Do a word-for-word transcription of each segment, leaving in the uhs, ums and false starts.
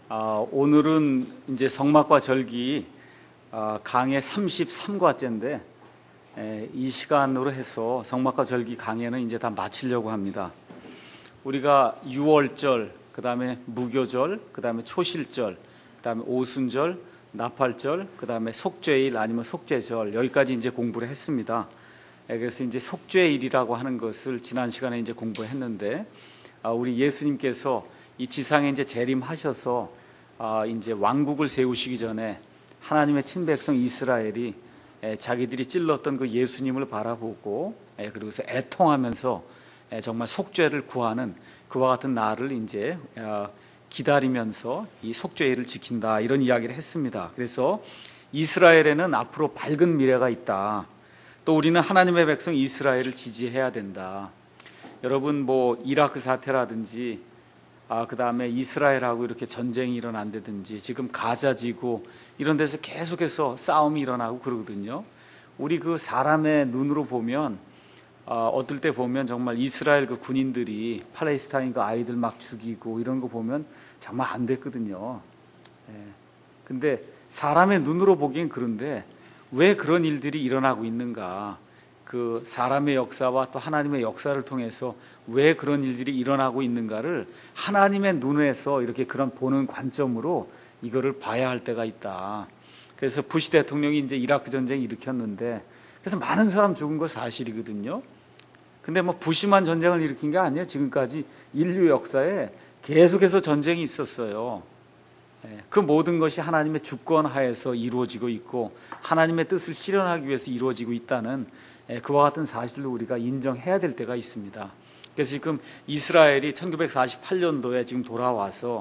아, 오늘은 이제 성막과 절기 아, 강의 삼십삼 과째인데 에, 이 시간으로 해서 성막과 절기 강의는 이제 다 마치려고 합니다. 우리가 유월절, 그 다음에 무교절, 그 다음에 초실절, 그 다음에 오순절, 나팔절, 그 다음에 속죄일 아니면 속죄절, 여기까지 이제 공부를 했습니다. 에, 그래서 이제 속죄일이라고 하는 것을 지난 시간에 이제 공부했는데 아, 우리 예수님께서 이 지상에 이제 재림하셔서 아, 이제 왕국을 세우시기 전에 하나님의 친백성 이스라엘이 에, 자기들이 찔렀던 그 예수님을 바라보고 에, 그리고서 애통하면서 에, 정말 속죄를 구하는 그와 같은 날을 이제 어, 기다리면서 이 속죄일을 지킨다, 이런 이야기를 했습니다. 그래서 이스라엘에는 앞으로 밝은 미래가 있다. 또 우리는 하나님의 백성 이스라엘을 지지해야 된다. 여러분 뭐 이라크 사태라든지 아, 그 다음에 이스라엘하고 이렇게 전쟁이 일어난다든지 지금 가자지구 이런 데서 계속해서 싸움이 일어나고 그러거든요. 우리 그 사람의 눈으로 보면 어, 어떨 때 보면 정말 이스라엘 그 군인들이 팔레스타인 그 아이들 막 죽이고 이런 거 보면 정말 안 됐거든요. 예. 근데 사람의 눈으로 보기엔 그런데 왜 그런 일들이 일어나고 있는가? 그 사람의 역사와 또 하나님의 역사를 통해서 왜 그런 일들이 일어나고 있는가를 하나님의 눈에서 이렇게 그런 보는 관점으로 이거를 봐야 할 때가 있다. 그래서 부시 대통령이 이제 이라크 전쟁 일으켰는데 그래서 많은 사람 죽은 거 사실이거든요. 근데 뭐 부시만 전쟁을 일으킨 게 아니에요. 지금까지 인류 역사에 계속해서 전쟁이 있었어요. 그 모든 것이 하나님의 주권 하에서 이루어지고 있고 하나님의 뜻을 실현하기 위해서 이루어지고 있다는 그와 같은 사실을 우리가 인정해야 될 때가 있습니다. 그래서 지금 이스라엘이 천구백사십팔 년도에 지금 돌아와서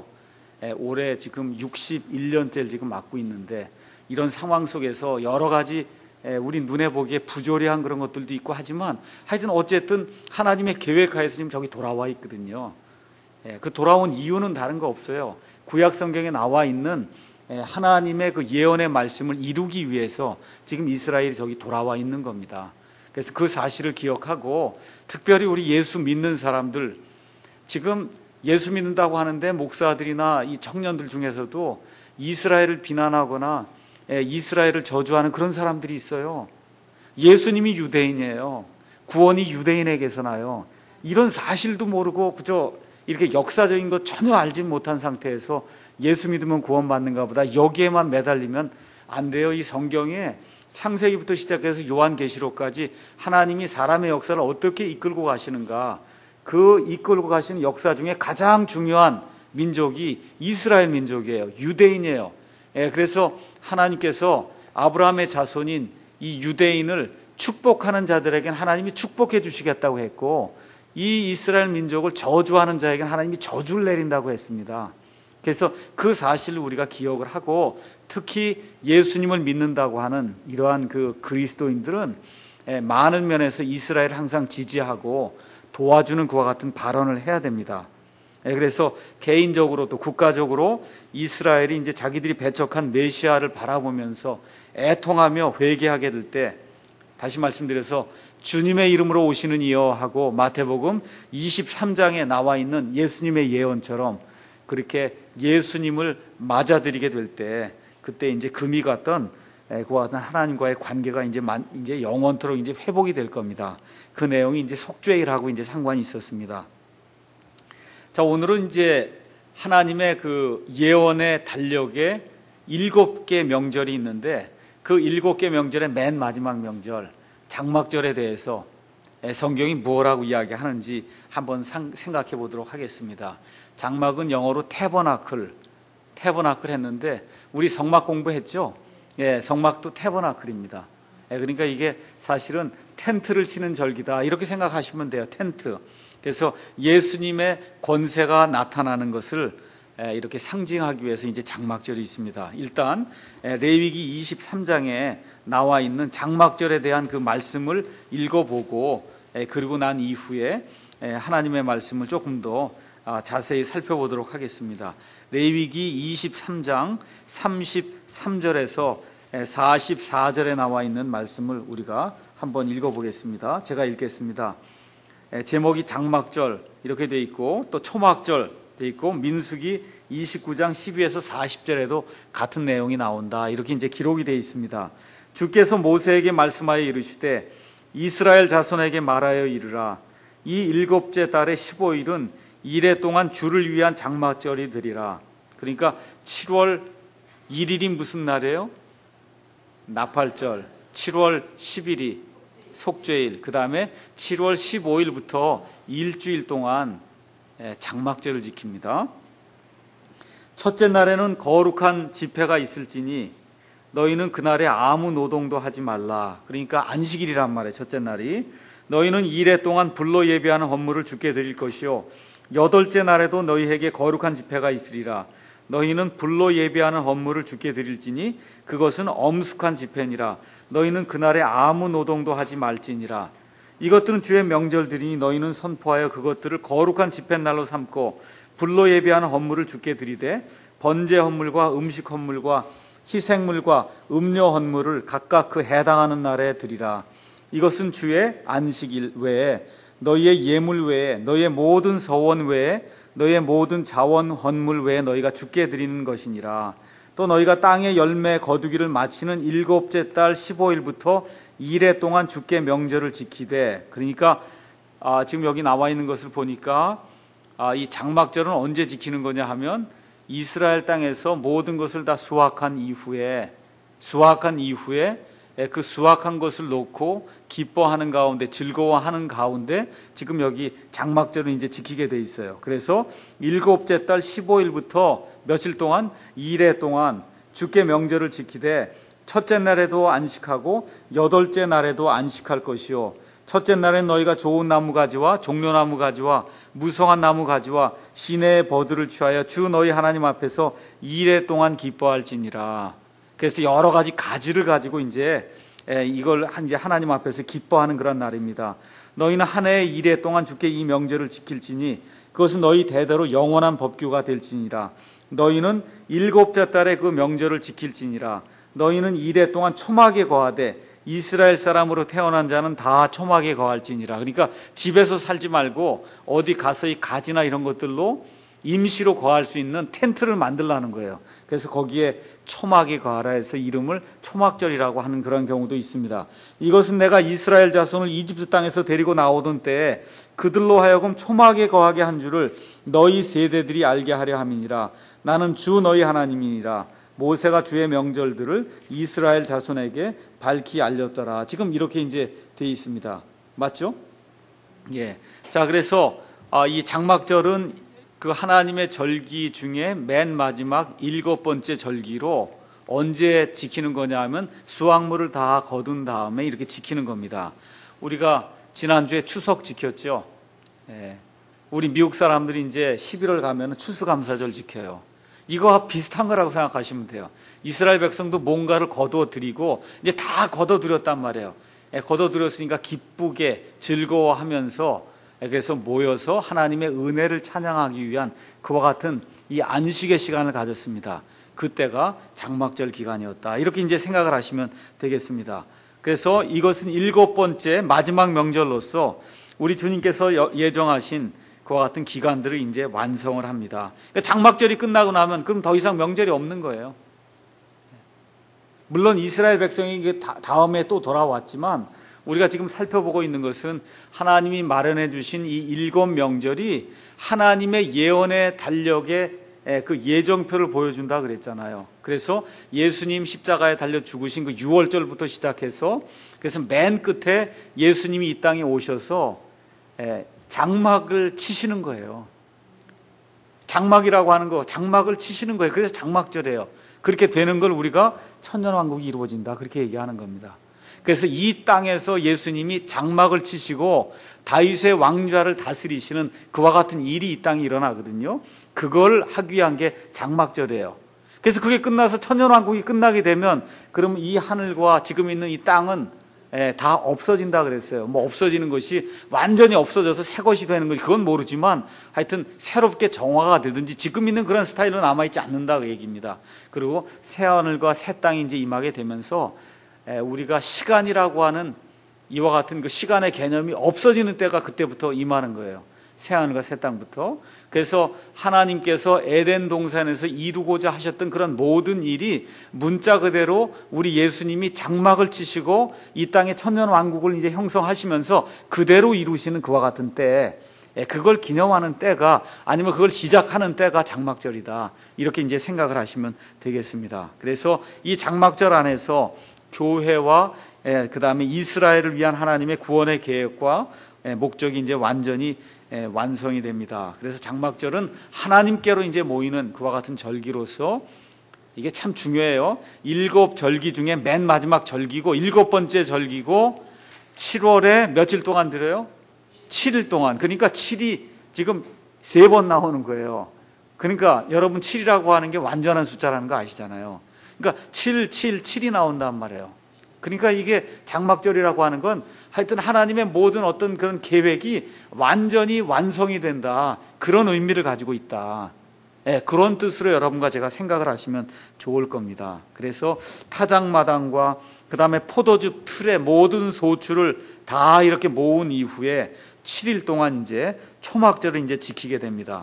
올해 지금 육십일 년째를 지금 맞고 있는데 이런 상황 속에서 여러 가지 우리 눈에 보기에 부조리한 그런 것들도 있고 하지만 하여튼 어쨌든 하나님의 계획하에서 지금 저기 돌아와 있거든요. 그 돌아온 이유는 다른 거 없어요. 구약 성경에 나와 있는 하나님의 그 예언의 말씀을 이루기 위해서 지금 이스라엘이 저기 돌아와 있는 겁니다. 그래서 그 사실을 기억하고 특별히 우리 예수 믿는 사람들, 지금 예수 믿는다고 하는데 목사들이나 이 청년들 중에서도 이스라엘을 비난하거나 이스라엘을 저주하는 그런 사람들이 있어요. 예수님이 유대인이에요. 구원이 유대인에게서 나요. 이런 사실도 모르고 그저 이렇게 역사적인 것 전혀 알지 못한 상태에서 예수 믿으면 구원받는가 보다 여기에만 매달리면 안 돼요. 이 성경에 창세기부터 시작해서 요한계시록까지 하나님이 사람의 역사를 어떻게 이끌고 가시는가, 그 이끌고 가시는 역사 중에 가장 중요한 민족이 이스라엘 민족이에요. 유대인이에요. 예, 그래서 하나님께서 아브라함의 자손인 이 유대인을 축복하는 자들에게는 하나님이 축복해 주시겠다고 했고 이 이스라엘 민족을 저주하는 자에게는 하나님이 저주를 내린다고 했습니다. 그래서 그 사실을 우리가 기억을 하고 특히 예수님을 믿는다고 하는 이러한 그 그리스도인들은 많은 면에서 이스라엘을 항상 지지하고 도와주는 그와 같은 발언을 해야 됩니다. 그래서 개인적으로 또 국가적으로 이스라엘이 이제 자기들이 배척한 메시아를 바라보면서 애통하며 회개하게 될 때 다시 말씀드려서 주님의 이름으로 오시는 이여 하고 마태복음 이십삼 장에 나와 있는 예수님의 예언처럼 그렇게 예수님을 맞아들이게 될 때 그때 이제 금이 갔던 그와 같은 하나님과의 관계가 이제 이제 영원토록 이제 회복이 될 겁니다. 그 내용이 이제 속죄일하고 이제 상관이 있었습니다. 자, 오늘은 이제 하나님의 그 예언의 달력에 일곱 개 명절이 있는데 그 일곱 개 명절의 맨 마지막 명절 장막절에 대해서 성경이 뭐라고 이야기하는지 한번 생각해 보도록 하겠습니다. 장막은 영어로 태버나클, 태버나클 했는데 우리 성막 공부했죠? 예, 성막도 태버나클입니다. 예, 그러니까 이게 사실은 텐트를 치는 절기다 이렇게 생각하시면 돼요. 텐트. 그래서 예수님의 권세가 나타나는 것을 이렇게 상징하기 위해서 이제 장막절이 있습니다. 일단 레위기 이십삼 장에 나와 있는 장막절에 대한 그 말씀을 읽어보고 그리고 난 이후에 하나님의 말씀을 조금 더 자세히 살펴보도록 하겠습니다. 레위기 이십삼 장 삼십삼 절에서 사십사 절에 나와 있는 말씀을 우리가 한번 읽어보겠습니다. 제가 읽겠습니다. 제목이 장막절 이렇게 돼 있고 또 초막절 돼 있고 민수기 이십구 장 십이에서 사십 절에도 같은 내용이 나온다. 이렇게 이제 기록이 되어 있습니다. 주께서 모세에게 말씀하여 이르시되 이스라엘 자손에게 말하여 이르라. 이 일곱째 달의 십오 일은 이래 동안 주를 위한 장막절이 되리라. 그러니까 칠월 일 일이 무슨 날이에요? 나팔절. 칠월 십 일이 속죄일. 그 다음에 칠월 십오 일부터 일주일 동안 장막절을 지킵니다. 첫째 날에는 거룩한 집회가 있을지니 너희는 그날에 아무 노동도 하지 말라. 그러니까 안식일이란 말이에요. 첫째 날이. 너희는 이래 동안 불로 예배하는 헌물을 주께 드릴 것이요 여덟째 날에도 너희에게 거룩한 집회가 있으리라. 너희는 불로 예배하는 헌물을 주께 드릴지니 그것은 엄숙한 집회니라. 너희는 그날에 아무 노동도 하지 말지니라. 이것들은 주의 명절들이니 너희는 선포하여 그것들을 거룩한 집회날로 삼고 불로 예배하는 헌물을 주께 드리되 번제 헌물과 음식 헌물과 희생물과 음료 헌물을 각각 그 해당하는 날에 드리라. 이것은 주의 안식일 외에 너희의 예물 외에 너희의 모든 서원 외에 너희의 모든 자원 헌물 외에 너희가 주께 드리는 것이니라. 또 너희가 땅의 열매 거두기를 마치는 일곱째 달 십오 일부터 이래 동안 주께 명절을 지키되. 그러니까 아, 지금 여기 나와 있는 것을 보니까 아, 이 장막절은 언제 지키는 거냐 하면 이스라엘 땅에서 모든 것을 다 수확한 이후에 수확한 이후에 그 수확한 것을 놓고 기뻐하는 가운데 즐거워하는 가운데 지금 여기 장막절은 이제 지키게 돼 있어요. 그래서 일곱째 달 십오 일부터 며칠 동안 이래 동안 주께 명절을 지키되 첫째 날에도 안식하고 여덟째 날에도 안식할 것이요 첫째 날엔 너희가 좋은 나무 가지와 종려나무 가지와 무성한 나무 가지와 시내의 버들을 취하여 주 너희 하나님 앞에서 이래 동안 기뻐할지니라. 그래서 여러 가지 가지를 가지고 이제 이걸 이제 하나님 앞에서 기뻐하는 그런 날입니다. 너희는 한 해의 이래 동안 주께 이 명절을 지킬지니 그것은 너희 대대로 영원한 법규가 될지니라. 너희는 일곱째 달에 그 명절을 지킬지니라. 너희는 이래 동안 초막에 거하되 이스라엘 사람으로 태어난 자는 다 초막에 거할지니라. 그러니까 집에서 살지 말고 어디 가서 이 가지나 이런 것들로 임시로 거할 수 있는 텐트를 만들라는 거예요. 그래서 거기에 초막에 거하라 해서 이름을 초막절이라고 하는 그런 경우도 있습니다. 이것은 내가 이스라엘 자손을 이집트 땅에서 데리고 나오던 때에 그들로 하여금 초막에 거하게 한 줄을 너희 세대들이 알게 하려 함이니라. 나는 주 너희 하나님이니라. 모세가 주의 명절들을 이스라엘 자손에게 밝히 알렸더라. 지금 이렇게 이제 되어 있습니다. 맞죠? 예. 자, 그래서 이 장막절은 그 하나님의 절기 중에 맨 마지막 일곱 번째 절기로 언제 지키는 거냐 하면 수확물을 다 거둔 다음에 이렇게 지키는 겁니다. 우리가 지난주에 추석 지켰죠. 예. 우리 미국 사람들이 이제 십일월 가면 추수감사절 지켜요. 이거와 비슷한 거라고 생각하시면 돼요. 이스라엘 백성도 뭔가를 거두어 드리고 이제 다 거둬 드렸단 말이에요. 예, 거둬 드렸으니까 기쁘게 즐거워하면서 그래서 모여서 하나님의 은혜를 찬양하기 위한 그와 같은 이 안식의 시간을 가졌습니다. 그때가 장막절 기간이었다. 이렇게 이제 생각을 하시면 되겠습니다. 그래서 이것은 일곱 번째 마지막 명절로서 우리 주님께서 예정하신 그와 같은 기간들을 이제 완성을 합니다. 그러니까 장막절이 끝나고 나면 그럼 더 이상 명절이 없는 거예요. 물론 이스라엘 백성이 다음에 또 돌아왔지만 우리가 지금 살펴보고 있는 것은 하나님이 마련해 주신 이 일곱 명절이 하나님의 예언의 달력의 그 예정표를 보여준다 그랬잖아요. 그래서 예수님 십자가에 달려 죽으신 그 유월절부터 시작해서 그래서 맨 끝에 예수님이 이 땅에 오셔서 장막을 치시는 거예요. 장막이라고 하는 거, 장막을 치시는 거예요. 그래서 장막절이에요. 그렇게 되는 걸 우리가 천년왕국이 이루어진다. 그렇게 얘기하는 겁니다. 그래서 이 땅에서 예수님이 장막을 치시고 다윗의 왕좌를 다스리시는 그와 같은 일이 이 땅에 일어나거든요. 그걸 하기 위한 게 장막절이에요. 그래서 그게 끝나서 천년왕국이 끝나게 되면 그럼 이 하늘과 지금 있는 이 땅은 다 없어진다 그랬어요. 뭐 없어지는 것이 완전히 없어져서 새 것이 되는 것이 그건 모르지만 하여튼 새롭게 정화가 되든지 지금 있는 그런 스타일로 남아있지 않는다 그 얘기입니다. 그리고 새 하늘과 새 땅이 이제 임하게 되면서 우리가 시간이라고 하는 이와 같은 그 시간의 개념이 없어지는 때가 그때부터 임하는 거예요. 새하늘과 새 땅부터. 그래서 하나님께서 에덴 동산에서 이루고자 하셨던 그런 모든 일이 문자 그대로 우리 예수님이 장막을 치시고 이 땅의 천년 왕국을 이제 형성하시면서 그대로 이루시는 그와 같은 때, 그걸 기념하는 때가, 아니면 그걸 시작하는 때가 장막절이다, 이렇게 이제 생각을 하시면 되겠습니다. 그래서 이 장막절 안에서 교회와 그 다음에 이스라엘을 위한 하나님의 구원의 계획과 목적이 이제 완전히 완성이 됩니다. 그래서 장막절은 하나님께로 이제 모이는 그와 같은 절기로서 이게 참 중요해요. 일곱 절기 중에 맨 마지막 절기고 일곱 번째 절기고 칠월에 며칠 동안 들어요? 칠 일 동안. 그러니까 칠이 지금 세 번 나오는 거예요. 그러니까 여러분 칠이라고 하는 게 완전한 숫자라는 거 아시잖아요. 그러니까 칠, 칠, 칠이 나온단 말이에요. 그러니까 이게 장막절이라고 하는 건 하여튼 하나님의 모든 어떤 그런 계획이 완전히 완성이 된다, 그런 의미를 가지고 있다. 예, 그런 뜻으로 여러분과 제가 생각을 하시면 좋을 겁니다. 그래서 타작마당과 그 다음에 포도주 틀의 모든 소출을 다 이렇게 모은 이후에 칠 일 동안 이제 초막절을 이제 지키게 됩니다.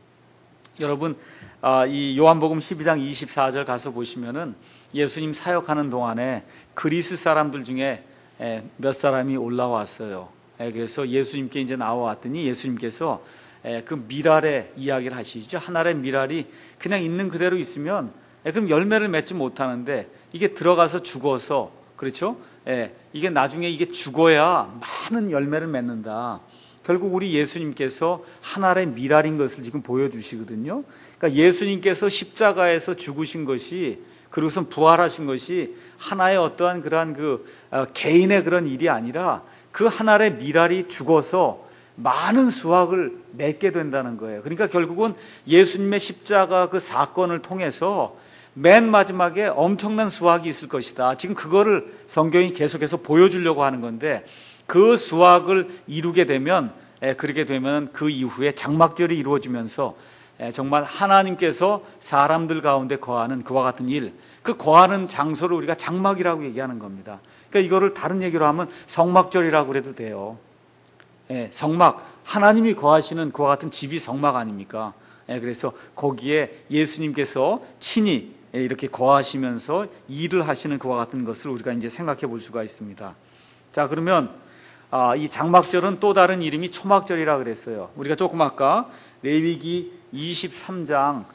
여러분, 이 요한복음 십이 장 이십사 절 가서 보시면은 예수님 사역하는 동안에 그리스 사람들 중에 몇 사람이 올라왔어요. 그래서 예수님께 이제 나와왔더니 예수님께서 그 미랄의 이야기를 하시죠. 한 알의 미랄이 그냥 있는 그대로 있으면 그럼 열매를 맺지 못하는데 이게 들어가서 죽어서, 그렇죠? 이게 나중에 이게 죽어야 많은 열매를 맺는다. 결국 우리 예수님께서 한 알의 미랄인 것을 지금 보여주시거든요. 그러니까 예수님께서 십자가에서 죽으신 것이, 그리고선 부활하신 것이 하나의 어떠한 그러한 그 개인의 그런 일이 아니라 그 한 알의 미랄이 죽어서 많은 수확을 맺게 된다는 거예요. 그러니까 결국은 예수님의 십자가 그 사건을 통해서 맨 마지막에 엄청난 수확이 있을 것이다. 지금 그거를 성경이 계속해서 보여주려고 하는 건데, 그 수확을 이루게 되면, 그렇게 되면 그 이후에 장막절이 이루어지면서 정말 하나님께서 사람들 가운데 거하는 그와 같은 일, 그 거하는 장소를 우리가 장막이라고 얘기하는 겁니다. 그러니까 이거를 다른 얘기로 하면 성막절이라고 그래도 돼요. 예, 성막, 하나님이 거하시는 그와 같은 집이 성막 아닙니까? 예, 그래서 거기에 예수님께서 친히 이렇게 거하시면서 일을 하시는 그와 같은 것을 우리가 이제 생각해 볼 수가 있습니다. 자, 그러면 아, 이 장막절은 또 다른 이름이 초막절이라 그랬어요. 우리가 조금 아까 레위기 이십삼 장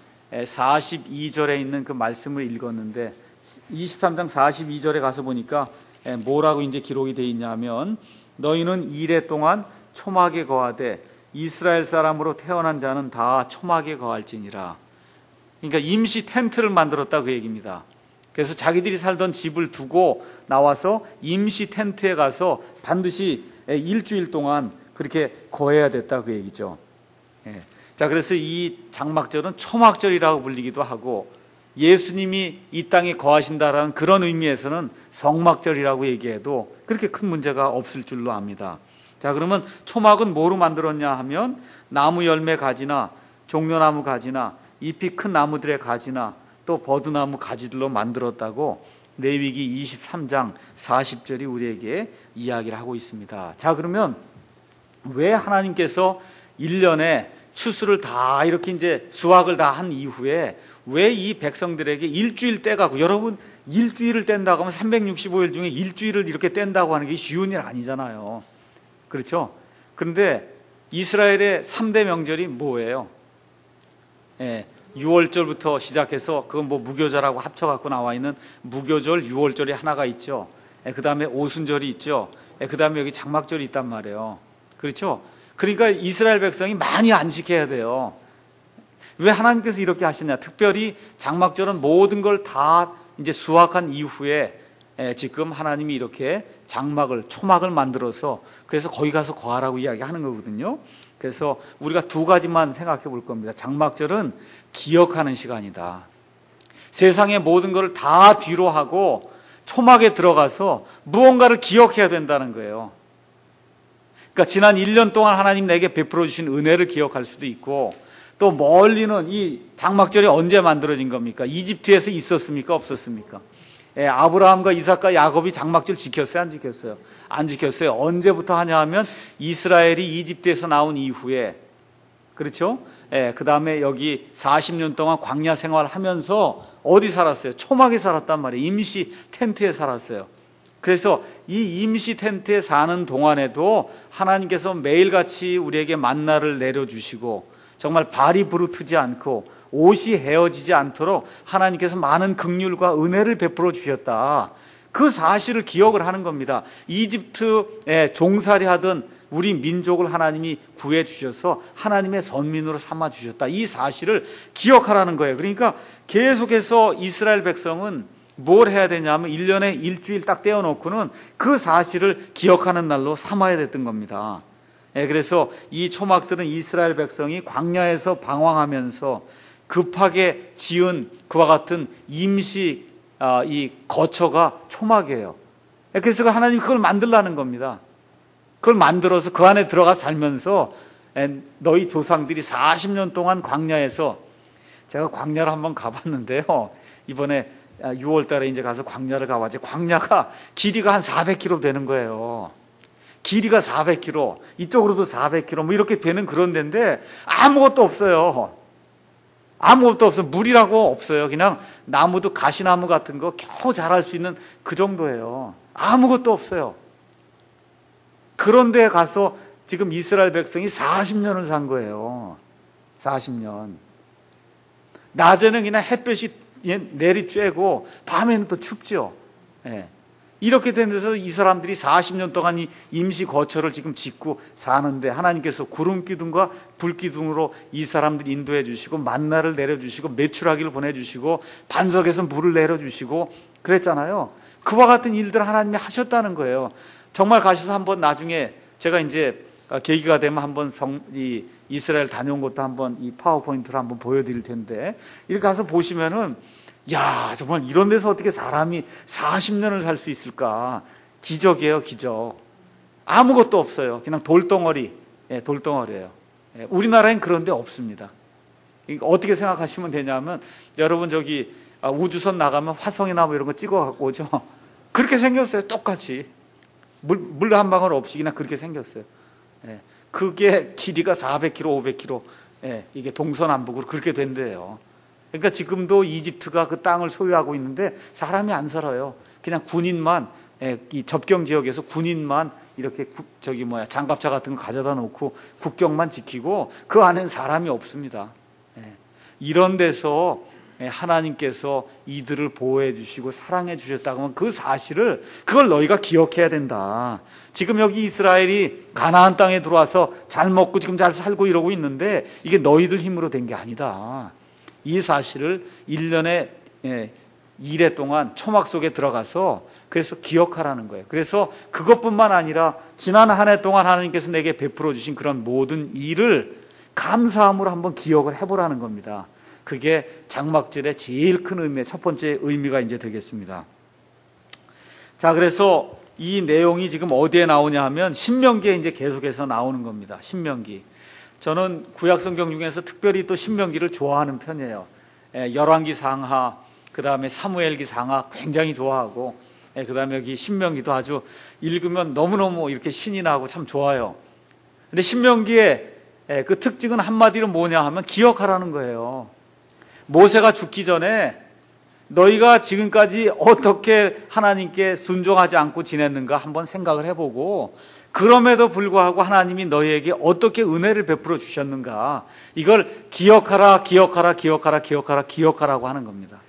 사십이 절에 있는 그 말씀을 읽었는데, 이십삼 장 사십이 절에 가서 보니까 뭐라고 이제 기록이 되어 있냐면, 너희는 이레 동안 초막에 거하되 이스라엘 사람으로 태어난 자는 다 초막에 거할지니라. 그러니까 임시 텐트를 만들었다, 그 얘기입니다. 그래서 자기들이 살던 집을 두고 나와서 임시 텐트에 가서 반드시 일주일 동안 그렇게 거해야 됐다, 그 얘기죠. 예. 자, 그래서 이 장막절은 초막절이라고 불리기도 하고, 예수님이 이 땅에 거하신다라는 그런 의미에서는 성막절이라고 얘기해도 그렇게 큰 문제가 없을 줄로 압니다. 자, 그러면 초막은 뭐로 만들었냐 하면 나무 열매 가지나 종려나무 가지나 잎이 큰 나무들의 가지나 또 버드나무 가지들로 만들었다고 레위기 이십삼 장 사십 절이 우리에게 이야기를 하고 있습니다. 자, 그러면 왜 하나님께서 일 년에 추수를 다 이렇게 이제 수확을 다 한 이후에 왜 이 백성들에게 일주일 떼가고, 여러분 일주일을 뗀다고 하면 삼백육십오 일 중에 일주일을 이렇게 뗀다고 하는 게 쉬운 일 아니잖아요. 그렇죠? 그런데 이스라엘의 삼 대 명절이 뭐예요? 예, 유월절부터 시작해서 그건 뭐 무교절하고 합쳐갖고 나와 있는 무교절 유월절이 하나가 있죠. 예, 그 다음에 오순절이 있죠. 예, 그 다음에 여기 장막절이 있단 말이에요. 그렇죠? 그러니까 이스라엘 백성이 많이 안식해야 돼요. 왜 하나님께서 이렇게 하시냐? 특별히 장막절은 모든 걸 다 이제 수확한 이후에 지금 하나님이 이렇게 장막을, 초막을 만들어서 그래서 거기 가서 거하라고 이야기하는 거거든요. 그래서 우리가 두 가지만 생각해 볼 겁니다. 장막절은 기억하는 시간이다. 세상의 모든 걸 다 뒤로 하고 초막에 들어가서 무언가를 기억해야 된다는 거예요. 그러니까 지난 일 년 동안 하나님 내게 베풀어 주신 은혜를 기억할 수도 있고, 또 멀리는 이 장막절이 언제 만들어진 겁니까? 이집트에서 있었습니까? 없었습니까? 예, 아브라함과 이삭과 야곱이 장막절 지켰어요? 안 지켰어요? 안 지켰어요. 언제부터 하냐 하면 이스라엘이 이집트에서 나온 이후에, 그렇죠? 예, 그 다음에 여기 사십 년 동안 광야 생활하면서 어디 살았어요? 초막에 살았단 말이에요. 임시 텐트에 살았어요. 그래서 이 임시 텐트에 사는 동안에도 하나님께서 매일같이 우리에게 만나를 내려주시고 정말 발이 부르트지 않고 옷이 헤어지지 않도록 하나님께서 많은 긍휼과 은혜를 베풀어 주셨다. 그 사실을 기억을 하는 겁니다. 이집트에 종살이 하던 우리 민족을 하나님이 구해 주셔서 하나님의 선민으로 삼아 주셨다. 이 사실을 기억하라는 거예요. 그러니까 계속해서 이스라엘 백성은 뭘 해야 되냐면 일 년에 일주일 딱 떼어놓고는 그 사실을 기억하는 날로 삼아야 됐던 겁니다. 예, 그래서 이 초막들은 이스라엘 백성이 광야에서 방황하면서 급하게 지은 그와 같은 임시 아, 이 거처가 초막이에요. 예, 그래서 하나님이 그걸 만들라는 겁니다. 그걸 만들어서 그 안에 들어가 살면서 예, 너희 조상들이 사십 년 동안 광야에서, 제가 광야를 한번 가봤는데요. 이번에 유월 달에 이제 가서 광야를 가봤지. 광야가 길이가 한 사백 킬로미터 되는 거예요. 길이가 사백 킬로미터, 이쪽으로도 사백 킬로미터 뭐 이렇게 되는 그런 데인데 아무것도 없어요. 아무것도 없어요. 물이라고 없어요. 그냥 나무도 가시나무 같은 거 겨우 자랄 수 있는 그 정도예요. 아무것도 없어요. 그런 데에 가서 지금 이스라엘 백성이 사십 년을 산 거예요. 사십 년. 낮에는 그냥 햇볕이 내리쬐고 밤에는 또 춥죠. 예. 이렇게 된 데서 이 사람들이 사십 년 동안 이 임시 거처를 지금 짓고 사는데 하나님께서 구름 기둥과 불 기둥으로 이 사람들 인도해 주시고 만나를 내려주시고 메추라기를 보내주시고 반석에서 물을 내려주시고 그랬잖아요. 그와 같은 일들을 하나님이 하셨다는 거예요. 정말 가셔서 한번 나중에 제가 이제 계기가 되면 한번 성, 이 이스라엘 다녀온 것도 한번 이 파워포인트를 한번 보여드릴 텐데 이렇게 가서 보시면은 야, 정말 이런 데서 어떻게 사람이 사십 년을 살 수 있을까? 기적이에요, 기적. 아무것도 없어요. 그냥 돌덩어리, 예, 돌덩어리예요. 예, 우리나라엔 그런 데 없습니다. 어떻게 생각하시면 되냐면 여러분 저기 우주선 나가면 화성이나 뭐 이런 거 찍어 갖고 오죠. 그렇게 생겼어요, 똑같이. 물, 물 한 방울 없이 그냥 그렇게 생겼어요. 예, 그게 길이가 사백 킬로미터, 오백 킬로미터, 예, 이게 동서남북으로 그렇게 된대요. 그러니까 지금도 이집트가 그 땅을 소유하고 있는데 사람이 안 살아요. 그냥 군인만, 예, 이 접경 지역에서 군인만 이렇게 구, 저기 뭐야 장갑차 같은 거 가져다 놓고 국경만 지키고 그 안에는 사람이 없습니다. 예, 이런 데서 하나님께서 이들을 보호해 주시고 사랑해 주셨다고 하면 그 사실을, 그걸 너희가 기억해야 된다. 지금 여기 이스라엘이 가나안 땅에 들어와서 잘 먹고 지금 잘 살고 이러고 있는데 이게 너희들 힘으로 된 게 아니다. 이 사실을 일 년에 일 회 동안 초막 속에 들어가서 그래서 기억하라는 거예요. 그래서 그것뿐만 아니라 지난 한 해 동안 하나님께서 내게 베풀어 주신 그런 모든 일을 감사함으로 한번 기억을 해보라는 겁니다. 그게 장막절의 제일 큰 의미, 첫 번째 의미가 이제 되겠습니다. 자, 그래서 이 내용이 지금 어디에 나오냐 하면 신명기에 이제 계속해서 나오는 겁니다. 신명기. 저는 구약성경 중에서 특별히 또 신명기를 좋아하는 편이에요. 열왕기 상하, 그 다음에 사무엘기 상하 굉장히 좋아하고, 그 다음에 여기 신명기도 아주 읽으면 너무너무 이렇게 신이 나고 참 좋아요. 근데 신명기의 그 특징은 한마디로 뭐냐 하면 기억하라는 거예요. 모세가 죽기 전에 너희가 지금까지 어떻게 하나님께 순종하지 않고 지냈는가 한번 생각을 해보고, 그럼에도 불구하고 하나님이 너희에게 어떻게 은혜를 베풀어 주셨는가, 이걸 기억하라, 기억하라, 기억하라, 기억하라, 기억하라고 하는 겁니다.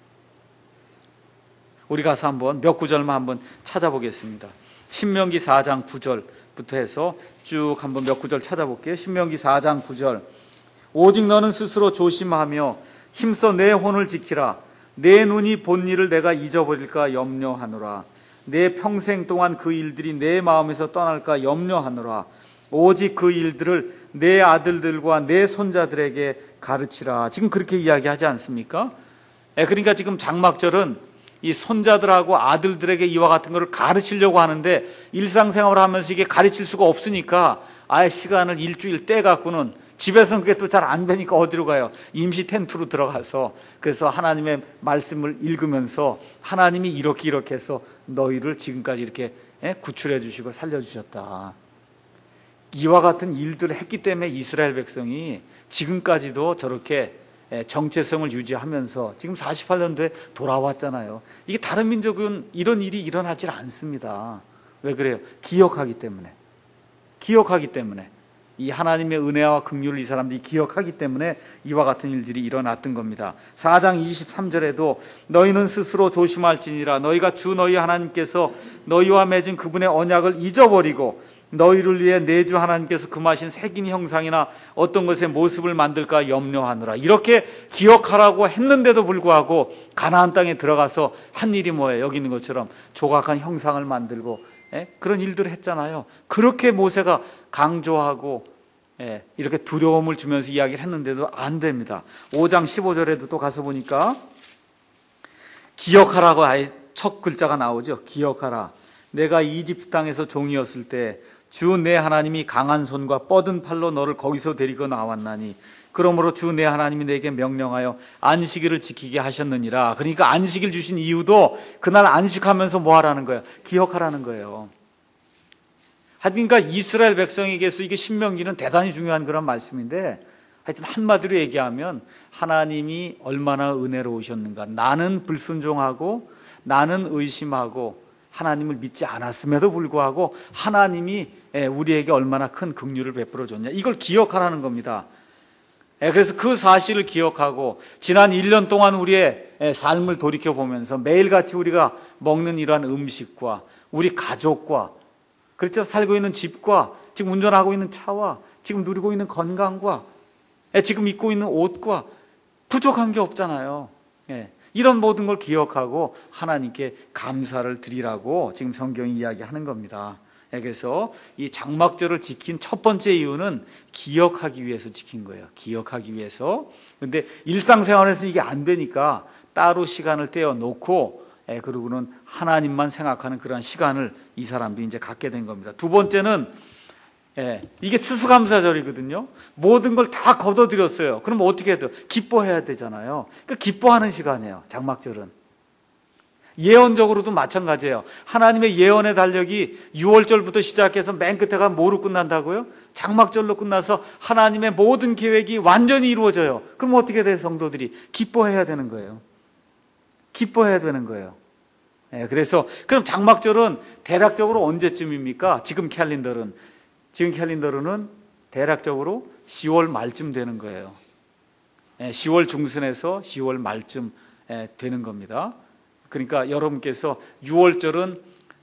우리 가서 한번 몇 구절만 한번 찾아보겠습니다. 신명기 사 장 구 절부터 해서 쭉 한번 몇 구절 찾아볼게요. 신명기 사 장 구 절. 오직 너는 스스로 조심하며 힘써 내 혼을 지키라. 내 눈이 본 일을 내가 잊어버릴까 염려하노라. 내 평생 동안 그 일들이 내 마음에서 떠날까 염려하노라. 오직 그 일들을 내 아들들과 내 손자들에게 가르치라. 지금 그렇게 이야기하지 않습니까? 그러니까 지금 장막절은 이 손자들하고 아들들에게 이와 같은 것을 가르치려고 하는데 일상생활을 하면서 이게 가르칠 수가 없으니까 아예 시간을 일주일 떼갖고는 집에서는 그게 또 잘 안 되니까 어디로 가요? 임시 텐트로 들어가서 그래서 하나님의 말씀을 읽으면서 하나님이 이렇게 이렇게 해서 너희를 지금까지 이렇게 구출해 주시고 살려주셨다. 이와 같은 일들을 했기 때문에 이스라엘 백성이 지금까지도 저렇게 정체성을 유지하면서 지금 사십팔 년도에 돌아왔잖아요. 이게 다른 민족은 이런 일이 일어나질 않습니다. 왜 그래요? 기억하기 때문에. 기억하기 때문에. 이 하나님의 은혜와 긍휼을 이 사람들이 기억하기 때문에 이와 같은 일들이 일어났던 겁니다. 사 장 이십삼 절에도 너희는 스스로 조심할지니라. 너희가 주 너희 하나님께서 너희와 맺은 그분의 언약을 잊어버리고 너희를 위해 내 주 하나님께서 금하신 색인 형상이나 어떤 것의 모습을 만들까 염려하느라. 이렇게 기억하라고 했는데도 불구하고 가나안 땅에 들어가서 한 일이 뭐예요? 여기 있는 것처럼 조각한 형상을 만들고 예? 그런 일들을 했잖아요. 그렇게 모세가 강조하고 예, 이렇게 두려움을 주면서 이야기를 했는데도 안 됩니다. 오 장 십오 절에도 또 가서 보니까 기억하라고 아예 첫 글자가 나오죠. 기억하라. 내가 이집트 땅에서 종이었을 때 주 내 하나님이 강한 손과 뻗은 팔로 너를 거기서 데리고 나왔나니 그러므로 주 내 하나님이 내게 명령하여 안식일을 지키게 하셨느니라. 그러니까 안식일 주신 이유도 그날 안식하면서 뭐 하라는 거예요? 기억하라는 거예요. 그러니까 이스라엘 백성에게서 이게 신명기는 대단히 중요한 그런 말씀인데 하여튼 한마디로 얘기하면 하나님이 얼마나 은혜로우셨는가. 나는 불순종하고 나는 의심하고 하나님을 믿지 않았음에도 불구하고 하나님이 우리에게 얼마나 큰 긍휼을 베풀어 줬냐. 이걸 기억하라는 겁니다. 그래서 그 사실을 기억하고 지난 일 년 동안 우리의 삶을 돌이켜보면서 매일같이 우리가 먹는 이러한 음식과 우리 가족과 그렇죠? 살고 있는 집과 지금 운전하고 있는 차와 지금 누리고 있는 건강과 지금 입고 있는 옷과 부족한 게 없잖아요. 이런 모든 걸 기억하고 하나님께 감사를 드리라고 지금 성경이 이야기하는 겁니다. 그래서 이 장막절을 지킨 첫 번째 이유는 기억하기 위해서 지킨 거예요. 기억하기 위해서. 그런데 일상생활에서 이게 안 되니까 따로 시간을 떼어놓고 그리고는 하나님만 생각하는 그런 시간을 이 사람들이 이제 갖게 된 겁니다. 두 번째는 이게 추수감사절이거든요. 모든 걸 다 거둬들였어요. 그럼 어떻게 해야 돼요? 기뻐해야 되잖아요. 그러니까 기뻐하는 시간이에요. 장막절은. 예언적으로도 마찬가지예요. 하나님의 예언의 달력이 유월절부터 시작해서 맨 끝에가 뭐로 끝난다고요? 장막절로 끝나서 하나님의 모든 계획이 완전히 이루어져요. 그럼 어떻게 돼요? 성도들이 기뻐해야 되는 거예요. 기뻐해야 되는 거예요. 네, 그래서 그럼 장막절은 대략적으로 언제쯤입니까? 지금 캘린더는 지금 캘린더로는 대략적으로 시월 말쯤 되는 거예요. 네, 시월 중순에서 시월 말쯤 되는 겁니다. 그러니까 여러분께서 유월절은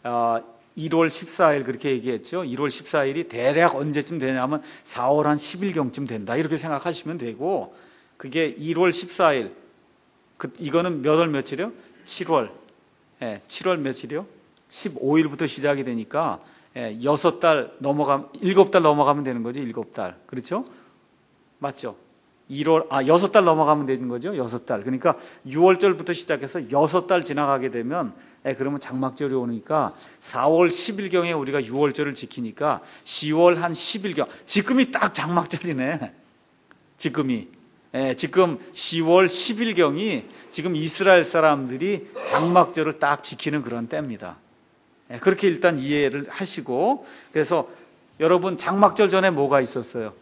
일월 십사일 그렇게 얘기했죠. 일월 십사일이 대략 언제쯤 되냐면 사월 한 십일경쯤 된다 이렇게 생각하시면 되고, 그게 일월 십사일 그 이거는 몇 월 며칠이요? 칠월 예, 칠월 며칠이요? 십오일부터 시작이 되니까 예, 여섯 달 넘어가 일곱 달 넘어가면 되는 거죠. 일곱 달 그렇죠? 맞죠? 일월, 아, 여섯 달 넘어가면 되는 거죠. 여섯 달. 그러니까 유월절부터 시작해서 여섯 달 지나가게 되면, 예, 그러면 장막절이 오니까 사월 십일경에 우리가 유월절을 지키니까 시월 한 십일경. 지금이 딱 장막절이네. 지금이. 예, 지금 시월 십일경이 지금 이스라엘 사람들이 장막절을 딱 지키는 그런 때입니다. 예, 그렇게 일단 이해를 하시고, 그래서 여러분 장막절 전에 뭐가 있었어요?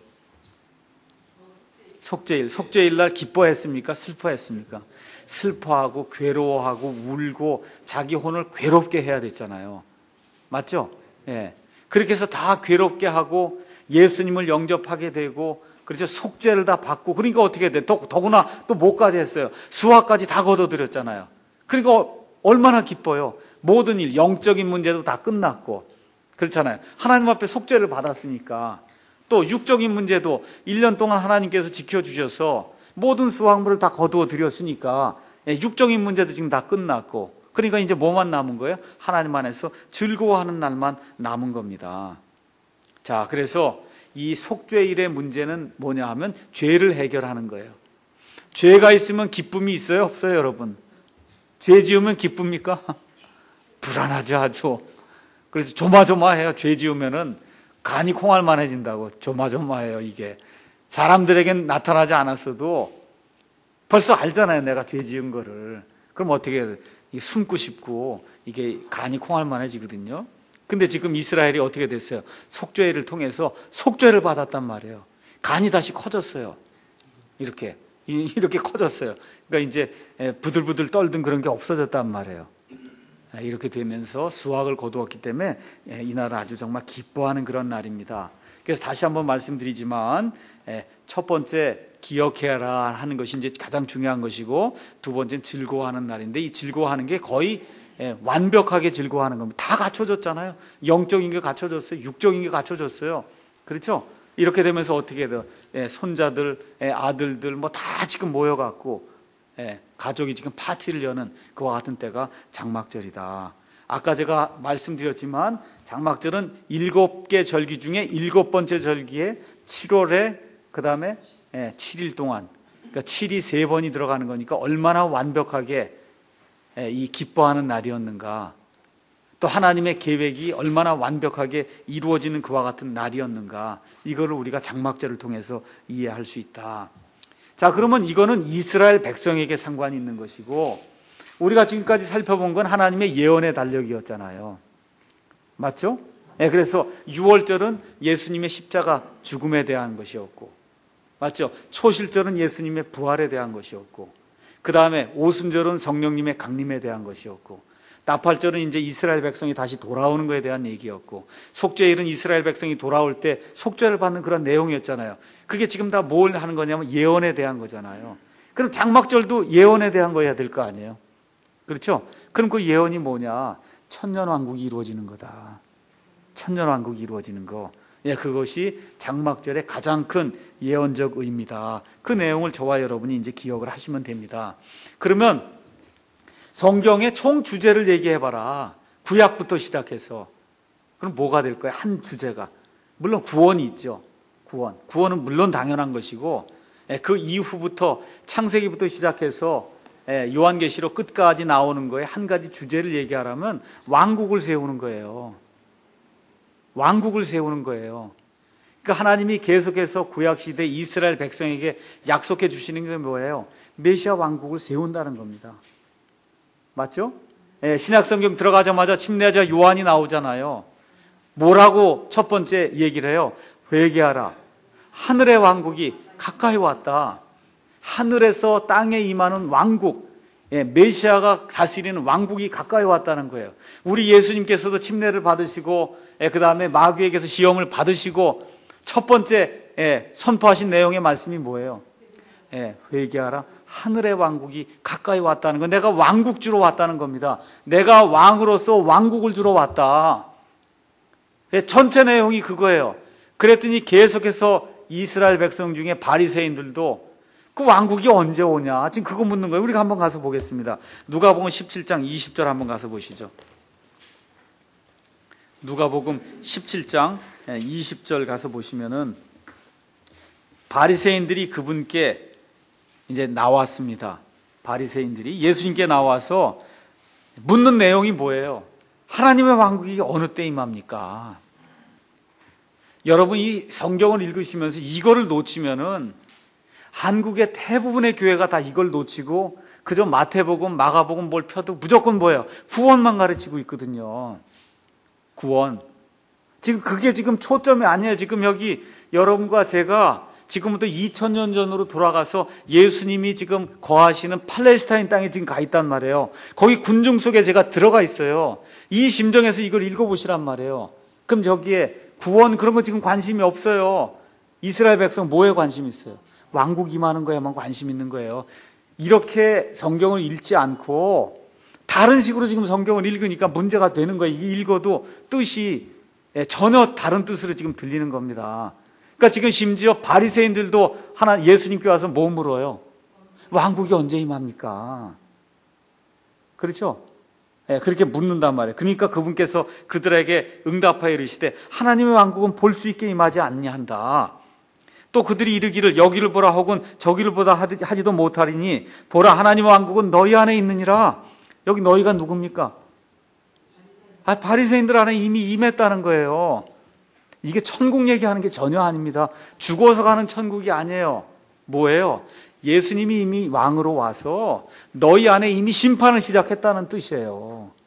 속죄일. 속죄일 날 기뻐했습니까? 슬퍼했습니까? 슬퍼하고 괴로워하고 울고 자기 혼을 괴롭게 해야 됐잖아요. 맞죠? 예. 그렇게 해서 다 괴롭게 하고 예수님을 영접하게 되고, 그래서 속죄를 다 받고, 그러니까 어떻게 돼? 더, 더구나 또 뭐까지 했어요? 수화까지 다 거둬들였잖아요. 그러니까 얼마나 기뻐요. 모든 일, 영적인 문제도 다 끝났고, 그렇잖아요. 하나님 앞에 속죄를 받았으니까. 또 육적인 문제도 일 년 동안 하나님께서 지켜주셔서 모든 수확물을 다 거두어 드렸으니까 육적인 문제도 지금 다 끝났고, 그러니까 이제 뭐만 남은 거예요? 하나님 안에서 즐거워하는 날만 남은 겁니다. 자, 그래서 이 속죄일의 문제는 뭐냐 하면 죄를 해결하는 거예요. 죄가 있으면 기쁨이 있어요? 없어요, 여러분? 죄 지으면 기쁩니까? 불안하죠, 아주. 그래서 조마조마해요. 죄 지으면은 간이 콩알만해진다고. 조마조마해요. 이게 사람들에겐 나타나지 않았어도 벌써 알잖아요, 내가 죄 지은 거를. 그럼 어떻게 해야 돼? 숨고 싶고 이게 간이 콩알만해지거든요. 근데 지금 이스라엘이 어떻게 됐어요? 속죄를 통해서 속죄를 받았단 말이에요. 간이 다시 커졌어요. 이렇게 이렇게 커졌어요. 그러니까 이제 부들부들 떨던 그런 게 없어졌단 말이에요. 이렇게 되면서 수확을 거두었기 때문에 이 나라 아주 정말 기뻐하는 그런 날입니다. 그래서 다시 한번 말씀드리지만 첫 번째 기억해라 하는 것이 이제 가장 중요한 것이고, 두 번째는 즐거워하는 날인데, 이 즐거워하는 게 거의 완벽하게 즐거워하는 겁니다. 다 갖춰졌잖아요. 영적인 게 갖춰졌어요. 육적인 게 갖춰졌어요. 그렇죠? 이렇게 되면서 어떻게 돼요? 손자들, 아들들 뭐 다 지금 모여갖고 가족이 지금 파티를 여는 그와 같은 때가 장막절이다. 아까 제가 말씀드렸지만 장막절은 일곱 개 절기 중에 일곱 번째 절기에 칠월에 그 다음에 칠 일 동안, 그러니까 칠이 세 번이 들어가는 거니까 얼마나 완벽하게 이 기뻐하는 날이었는가, 또 하나님의 계획이 얼마나 완벽하게 이루어지는 그와 같은 날이었는가, 이거를 우리가 장막절을 통해서 이해할 수 있다. 자, 그러면 이거는 이스라엘 백성에게 상관이 있는 것이고, 우리가 지금까지 살펴본 건 하나님의 예언의 달력이었잖아요. 맞죠? 네, 그래서 유월절은 예수님의 십자가 죽음에 대한 것이었고, 맞죠? 초실절은 예수님의 부활에 대한 것이었고, 그 다음에 오순절은 성령님의 강림에 대한 것이었고, 나팔절은 이제 이스라엘 백성이 다시 돌아오는 것에 대한 얘기였고, 속죄일은 이스라엘 백성이 돌아올 때 속죄를 받는 그런 내용이었잖아요. 그게 지금 다 뭘 하는 거냐면 예언에 대한 거잖아요. 그럼 장막절도 예언에 대한 거여야 될 거 아니에요. 그렇죠? 그럼 그 예언이 뭐냐? 천년왕국이 이루어지는 거다. 천년왕국이 이루어지는 거. 예, 그것이 장막절의 가장 큰 예언적 의미다. 그 내용을 저와 여러분이 이제 기억을 하시면 됩니다. 그러면 성경의 총 주제를 얘기해봐라. 구약부터 시작해서. 그럼 뭐가 될 거야? 한 주제가. 물론 구원이 있죠. 구원. 구원은 물론 당연한 것이고, 그 이후부터 창세기부터 시작해서 요한계시록 끝까지 나오는 거에 한 가지 주제를 얘기하라면 왕국을 세우는 거예요. 왕국을 세우는 거예요. 그러니까 하나님이 계속해서 구약시대 이스라엘 백성에게 약속해 주시는 게 뭐예요? 메시아 왕국을 세운다는 겁니다. 맞죠? 예, 신약성경 들어가자마자 침례자 요한이 나오잖아요. 뭐라고 첫 번째 얘기를 해요? 회개하라. 하늘의 왕국이 가까이 왔다. 하늘에서 땅에 임하는 왕국, 예, 메시아가 다스리는 왕국이 가까이 왔다는 거예요. 우리 예수님께서도 침례를 받으시고, 예, 그 다음에 마귀에게서 시험을 받으시고, 첫 번째 예, 선포하신 내용의 말씀이 뭐예요? 예, 회개하라. 하늘의 왕국이 가까이 왔다는 거. 내가 왕국 주러 왔다는 겁니다. 내가 왕으로서 왕국을 주러 왔다. 예, 전체 내용이 그거예요. 그랬더니 계속해서 이스라엘 백성 중에 바리새인들도 그 왕국이 언제 오냐? 지금 그거 묻는 거예요. 우리가 한번 가서 보겠습니다. 누가복음 십칠 장 이십 절 한번 가서 보시죠. 누가복음 십칠 장 이십 절 가서 보시면은 바리새인들이 그분께 이제 나왔습니다. 바리새인들이 예수님께 나와서 묻는 내용이 뭐예요? 하나님의 왕국이 어느 때 임합니까? 여러분이 성경을 읽으시면서 이거를 놓치면은 한국의 대부분의 교회가 다 이걸 놓치고 그저 마태복음, 마가복음 뭘 펴도 무조건 뭐예요? 구원만 가르치고 있거든요. 구원. 지금 그게 지금 초점이 아니에요. 지금 여기 여러분과 제가 지금부터 이천 년 전으로 돌아가서 예수님이 지금 거하시는 팔레스타인 땅에 지금 가 있단 말이에요. 거기 군중 속에 제가 들어가 있어요. 이 심정에서 이걸 읽어보시란 말이에요. 그럼 저기에 구원 그런 거 지금 관심이 없어요. 이스라엘 백성 뭐에 관심이 있어요? 왕국 임하는 거에만 관심 있는 거예요. 이렇게 성경을 읽지 않고 다른 식으로 지금 성경을 읽으니까 문제가 되는 거예요. 이게 읽어도 뜻이 전혀 다른 뜻으로 지금 들리는 겁니다. 그러니까 지금 심지어 바리새인들도 하나 예수님께 와서 뭐 물어요? 왕국이 언제 임합니까? 그렇죠? 네, 그렇게 묻는단 말이에요. 그러니까 그분께서 그들에게 응답하여 이르시되 하나님의 왕국은 볼 수 있게 임하지 않냐 한다. 또 그들이 이르기를 여기를 보라 혹은 저기를 보라 하지도 못하리니 보라 하나님의 왕국은 너희 안에 있느니라. 여기 너희가 누굽니까? 아, 바리새인들 안에 이미 임했다는 거예요. 이게 천국 얘기하는 게 전혀 아닙니다. 죽어서 가는 천국이 아니에요. 뭐예요? 예수님이 이미 왕으로 와서 너희 안에 이미 심판을 시작했다는 뜻이에요.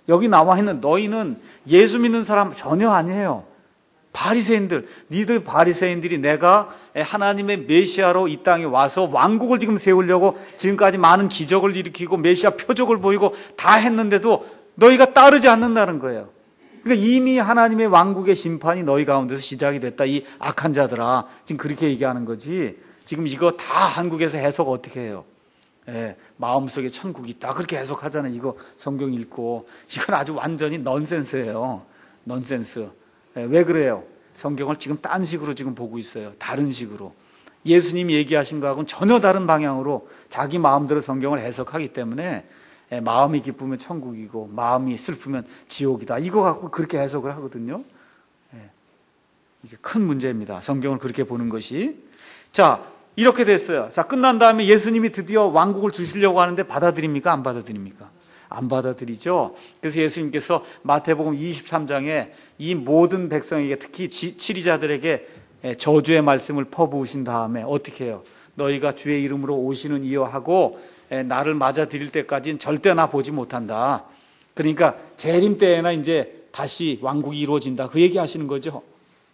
여기 나와 있는 너희는 예수 믿는 사람 전혀 아니에요. 바리새인들, 니들 바리새인들이 내가 하나님의 메시아로 이 땅에 와서 왕국을 지금 세우려고 지금까지 많은 기적을 일으키고 메시아 표적을 보이고 다 했는데도 너희가 따르지 않는다는 거예요. 그러니까 이미 하나님의 왕국의 심판이 너희 가운데서 시작이 됐다. 이 악한 자들아, 지금 그렇게 얘기하는 거지. 지금 이거 다 한국에서 해석 어떻게 해요? 예, 마음속에 천국이 있다 그렇게 해석하잖아요. 이거 성경 읽고. 이건 아주 완전히 넌센스예요. 넌센스. 예, 왜 그래요? 성경을 지금 딴 식으로 지금 보고 있어요. 다른 식으로. 예수님이 얘기하신 거하고는 전혀 다른 방향으로 자기 마음대로 성경을 해석하기 때문에 예, 마음이 기쁘면 천국이고 마음이 슬프면 지옥이다. 이거 갖고 그렇게 해석을 하거든요. 예, 이게 큰 문제입니다. 성경을 그렇게 보는 것이. 자, 이렇게 됐어요. 자, 끝난 다음에 예수님이 드디어 왕국을 주시려고 하는데 받아들입니까? 안 받아들입니까? 안 받아들이죠. 그래서 예수님께서 마태복음 이십삼 장에 이 모든 백성에게 특히 치리자들에게 저주의 말씀을 퍼부으신 다음에 어떻게 해요? 너희가 주의 이름으로 오시는 이여 하고 나를 맞아 드릴 때까지는 절대 나 보지 못한다. 그러니까 재림 때에나 이제 다시 왕국이 이루어진다. 그 얘기 하시는 거죠.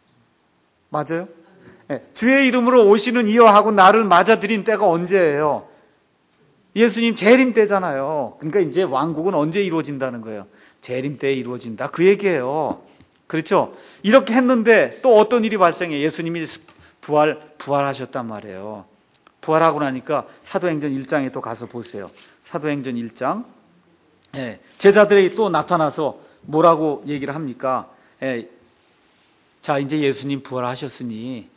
맞아요? 주의 이름으로 오시는 이여 하고 나를 맞아 드린 때가 언제예요? 예수님 재림 때잖아요. 그러니까 이제 왕국은 언제 이루어진다는 거예요? 재림 때에 이루어진다. 그 얘기예요. 그렇죠? 이렇게 했는데 또 어떤 일이 발생해? 예수님이 부활, 부활하셨단 말이에요. 부활하고 나니까 사도행전 일 장에 또 가서 보세요. 사도행전 일 장. 예, 제자들이 또 나타나서 뭐라고 얘기를 합니까? 예, 자, 이제 예수님 부활하셨으니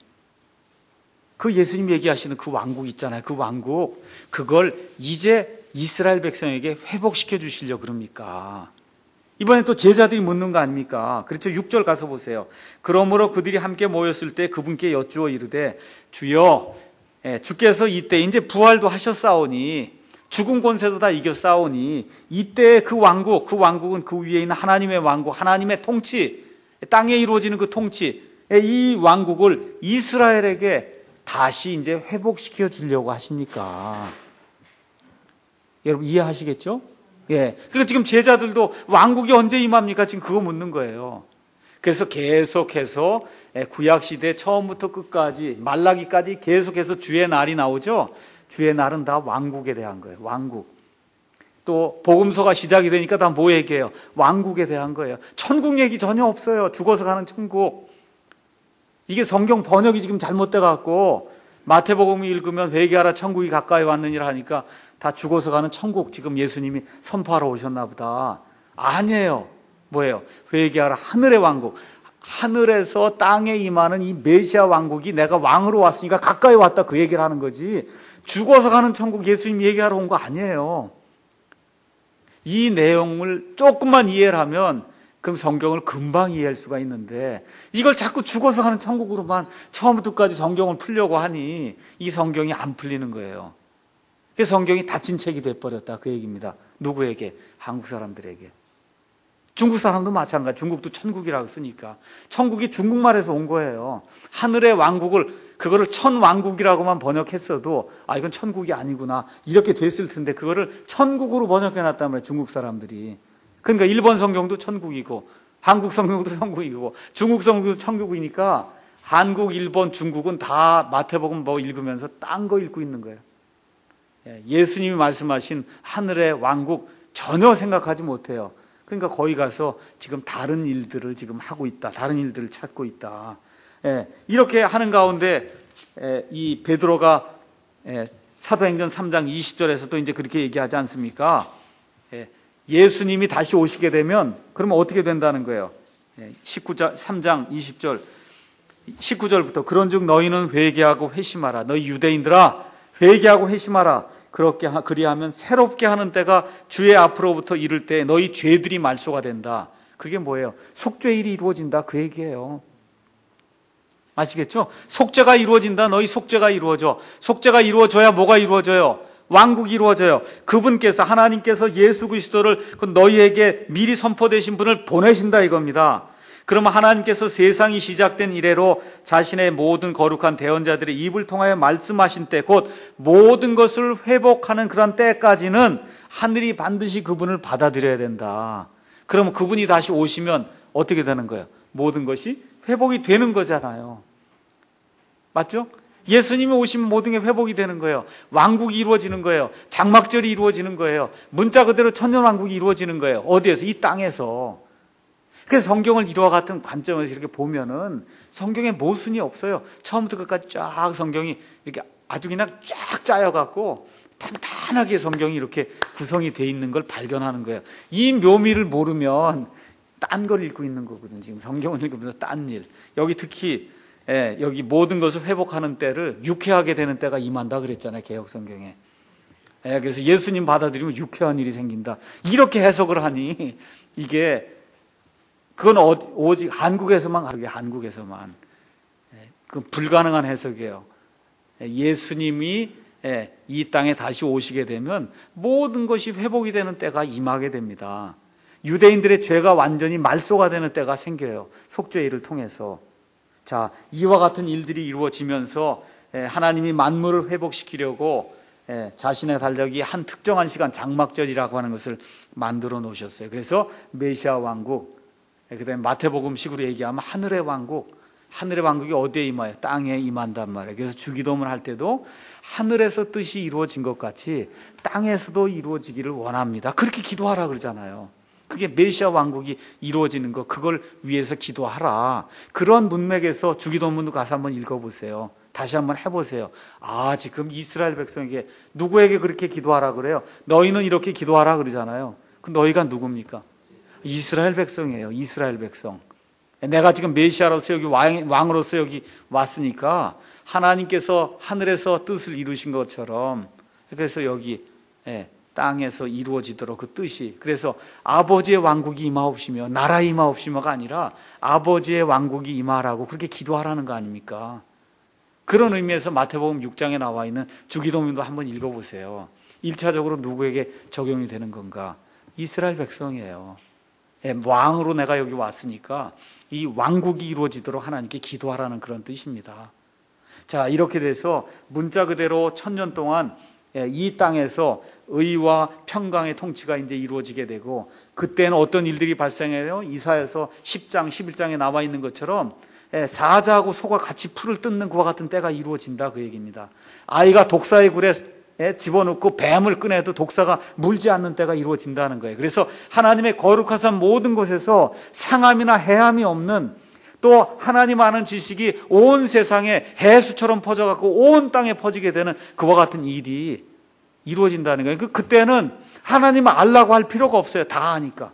그 예수님 얘기하시는 그 왕국 있잖아요. 그 왕국, 그걸 이제 이스라엘 백성에게 회복시켜 주시려고 그럽니까? 이번에 또 제자들이 묻는 거 아닙니까? 그렇죠. 육 절 가서 보세요. 그러므로 그들이 함께 모였을 때 그분께 여쭈어 이르되 주여, 예, 주께서 이때 이제 부활도 하셨사오니 죽은 권세도 다 이겼사오니 이때 그 왕국, 그 왕국은 그 위에 있는 하나님의 왕국, 하나님의 통치, 땅에 이루어지는 그 통치, 이 왕국을 이스라엘에게 다시 이제 회복시켜 주려고 하십니까? 여러분 이해하시겠죠? 예. 그러니까 지금 제자들도 왕국이 언제 임합니까? 지금 그거 묻는 거예요. 그래서 계속해서 구약 시대 처음부터 끝까지 말라기까지 계속해서 주의 날이 나오죠. 주의 날은 다 왕국에 대한 거예요. 왕국. 또 복음서가 시작이 되니까 다 뭐 얘기해요? 왕국에 대한 거예요. 천국 얘기 전혀 없어요. 죽어서 가는 천국. 이게 성경 번역이 지금 잘못돼 갖고 마태복음 읽으면 회개하라 천국이 가까이 왔느니라 하니까 다 죽어서 가는 천국 지금 예수님이 선포하러 오셨나 보다. 아니에요. 뭐예요? 회개하라 하늘의 왕국. 하늘에서 땅에 임하는 이 메시아 왕국이 내가 왕으로 왔으니까 가까이 왔다 그 얘기를 하는 거지. 죽어서 가는 천국 예수님 얘기하러 온 거 아니에요. 이 내용을 조금만 이해를 하면 그럼 성경을 금방 이해할 수가 있는데 이걸 자꾸 죽어서 가는 천국으로만 처음부터 끝까지 성경을 풀려고 하니 이 성경이 안 풀리는 거예요. 그래서 성경이 닫힌 책이 돼버렸다 그 얘기입니다. 누구에게? 한국 사람들에게. 중국 사람도 마찬가지. 중국도 천국이라고 쓰니까 천국이 중국말에서 온 거예요. 하늘의 왕국을 그거를 천왕국이라고만 번역했어도 아 이건 천국이 아니구나 이렇게 됐을 텐데 그거를 천국으로 번역해놨단 말이에요. 중국 사람들이. 그러니까 일본 성경도 천국이고 한국 성경도 천국이고 중국 성경도 천국이니까 한국, 일본, 중국은 다 마태복음 뭐 읽으면서 딴 거 읽고 있는 거예요. 예수님이 말씀하신 하늘의 왕국 전혀 생각하지 못해요. 그러니까 거기 가서 지금 다른 일들을 지금 하고 있다. 다른 일들을 찾고 있다. 이렇게 하는 가운데 이 베드로가 사도행전 삼 장 이십 절에서 또 이제 그렇게 얘기하지 않습니까? 예수님이 다시 오시게 되면 그러면 어떻게 된다는 거예요? 십구 장 삼 장 이십 절 십구 절부터 그런즉 너희는 회개하고 회심하라. 너희 유대인들아 회개하고 회심하라. 그렇게 하, 그리하면 새롭게 하는 때가 주의 앞으로부터 이를 때 너희 죄들이 말소가 된다. 그게 뭐예요? 속죄일이 이루어진다 그 얘기예요. 아시겠죠? 속죄가 이루어진다. 너희 속죄가 이루어져. 속죄가 이루어져야 뭐가 이루어져요? 왕국이 이루어져요. 그분께서 하나님께서 예수 그리스도를 너희에게 미리 선포되신 분을 보내신다 이겁니다. 그러면 하나님께서 세상이 시작된 이래로 자신의 모든 거룩한 대언자들의 입을 통하여 말씀하신 때 곧 모든 것을 회복하는 그런 때까지는 하늘이 반드시 그분을 받아들여야 된다. 그러면 그분이 다시 오시면 어떻게 되는 거예요? 모든 것이 회복이 되는 거잖아요. 맞죠? 예수님이 오시면 모든 게 회복이 되는 거예요. 왕국이 이루어지는 거예요. 장막절이 이루어지는 거예요. 문자 그대로 천년왕국이 이루어지는 거예요. 어디에서? 이 땅에서. 그래서 성경을 이와 같은 관점에서 이렇게 보면은 성경에 모순이 없어요. 처음부터 끝까지 쫙 성경이 이렇게 아주 그냥 쫙 짜여갖고 탄탄하게 성경이 이렇게 구성이 돼 있는 걸 발견하는 거예요. 이 묘미를 모르면 딴 걸 읽고 있는 거거든요. 지금 성경을 읽으면서 딴 일. 여기 특히 예, 여기 모든 것을 회복하는 때를 유쾌하게 되는 때가 임한다 그랬잖아요. 개혁 성경에. 예, 그래서 예수님 받아들이면 유쾌한 일이 생긴다. 이렇게 해석을 하니 이게 그건 오직 한국에서만 가능해. 한국에서만. 예, 그 불가능한 해석이에요. 예, 예수님이 예, 이 땅에 다시 오시게 되면 모든 것이 회복이 되는 때가 임하게 됩니다. 유대인들의 죄가 완전히 말소가 되는 때가 생겨요. 속죄일을 통해서. 자, 이와 같은 일들이 이루어지면서 하나님이 만물을 회복시키려고 자신의 달력이 한 특정한 시간, 장막절이라고 하는 것을 만들어 놓으셨어요. 그래서 메시아 왕국, 그 다음에 마태복음식으로 얘기하면 하늘의 왕국, 하늘의 왕국이 어디에 임하여? 땅에 임한단 말이에요. 그래서 주기도문을 할 때도 하늘에서 뜻이 이루어진 것 같이 땅에서도 이루어지기를 원합니다. 그렇게 기도하라 그러잖아요. 그게 메시아 왕국이 이루어지는 거, 그걸 위해서 기도하라. 그런 문맥에서 주기도문도 가서 한번 읽어보세요. 다시 한번 해보세요. 아, 지금 이스라엘 백성에게 누구에게 그렇게 기도하라 그래요? 너희는 이렇게 기도하라 그러잖아요. 그 너희가 누굽니까? 이스라엘 백성이에요. 이스라엘 백성. 내가 지금 메시아로서 여기 왕, 왕으로서 여기 왔으니까 하나님께서 하늘에서 뜻을 이루신 것처럼, 그래서 여기 예, 땅에서 이루어지도록 그 뜻이, 그래서 아버지의 왕국이 임하옵시며 나라의 임하옵시며가 아니라 아버지의 왕국이 임하라고 그렇게 기도하라는 거 아닙니까? 그런 의미에서 마태복음 육 장에 나와 있는 주기도문도 한번 읽어보세요. 일 차적으로 누구에게 적용이 되는 건가? 이스라엘 백성이에요. 예, 왕으로 내가 여기 왔으니까 이 왕국이 이루어지도록 하나님께 기도하라는 그런 뜻입니다. 자, 이렇게 돼서 문자 그대로 천년 동안 이 땅에서 의와 평강의 통치가 이제 이루어지게 되고, 그때는 어떤 일들이 발생해요? 이사야서 십 장, 십일 장에 나와 있는 것처럼 사자하고 소가 같이 풀을 뜯는 그와 같은 때가 이루어진다, 그 얘기입니다. 아이가 독사의 굴에 집어넣고 뱀을 꺼내도 독사가 물지 않는 때가 이루어진다는 거예요. 그래서 하나님의 거룩하신 모든 곳에서 상함이나 해함이 없는, 또 하나님 아는 지식이 온 세상에 해수처럼 퍼져갖고 온 땅에 퍼지게 되는 그와 같은 일이 이루어진다는 거예요. 그때는 하나님 알라고 할 필요가 없어요. 다 아니까.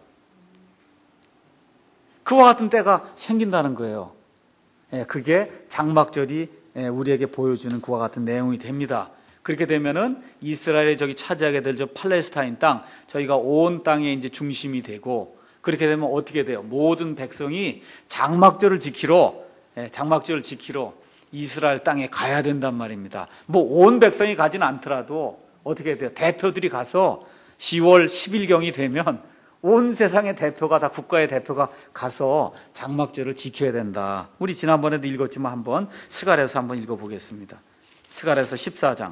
그와 같은 때가 생긴다는 거예요. 그게 장막절이 우리에게 보여주는 그와 같은 내용이 됩니다. 그렇게 되면은 이스라엘이 저기 차지하게 될 저 팔레스타인 땅, 저희가 온 땅의 이제 중심이 되고, 그렇게 되면 어떻게 돼요? 모든 백성이 장막절을 지키러, 장막절을 지키러 이스라엘 땅에 가야 된단 말입니다. 뭐 온 백성이 가지는 않더라도 어떻게 돼요? 대표들이 가서 시월 십일경이 되면 온 세상의 대표가 다, 국가의 대표가 가서 장막절을 지켜야 된다. 우리 지난번에도 읽었지만 한번 스가랴서 한번 읽어보겠습니다. 스가랴서 십사 장.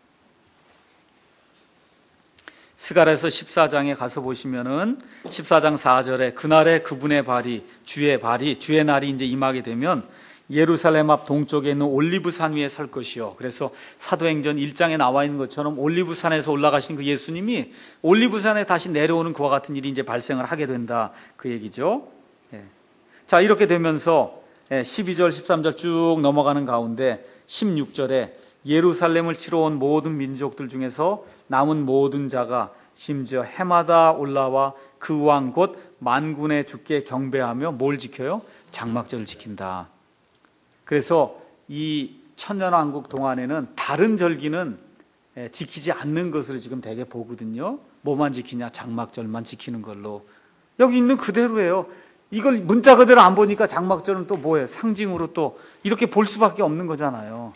스가랴서 십사 장에 가서 보시면은 십사 장 사 절에 그날에 그분의 발이, 주의 발이, 주의 날이 이제 임하게 되면 예루살렘 앞 동쪽에 있는 올리브산 위에 설 것이요. 그래서 사도행전 일 장에 나와 있는 것처럼 올리브산에서 올라가신 그 예수님이 올리브산에 다시 내려오는 그와 같은 일이 이제 발생을 하게 된다, 그 얘기죠. 예. 자, 이렇게 되면서 십이 절, 십삼 절 쭉 넘어가는 가운데 십육 절에 예루살렘을 치러 온 모든 민족들 중에서 남은 모든 자가 심지어 해마다 올라와 그 왕 곧 만군의 주께 경배하며 뭘 지켜요? 장막절을 지킨다. 그래서 이 천년왕국 동안에는 다른 절기는 지키지 않는 것으로 지금 되게 보거든요. 뭐만 지키냐? 장막절만 지키는 걸로. 여기 있는 그대로예요. 이걸 문자 그대로 안 보니까 장막절은 또 뭐예요? 상징으로 또 이렇게 볼 수밖에 없는 거잖아요.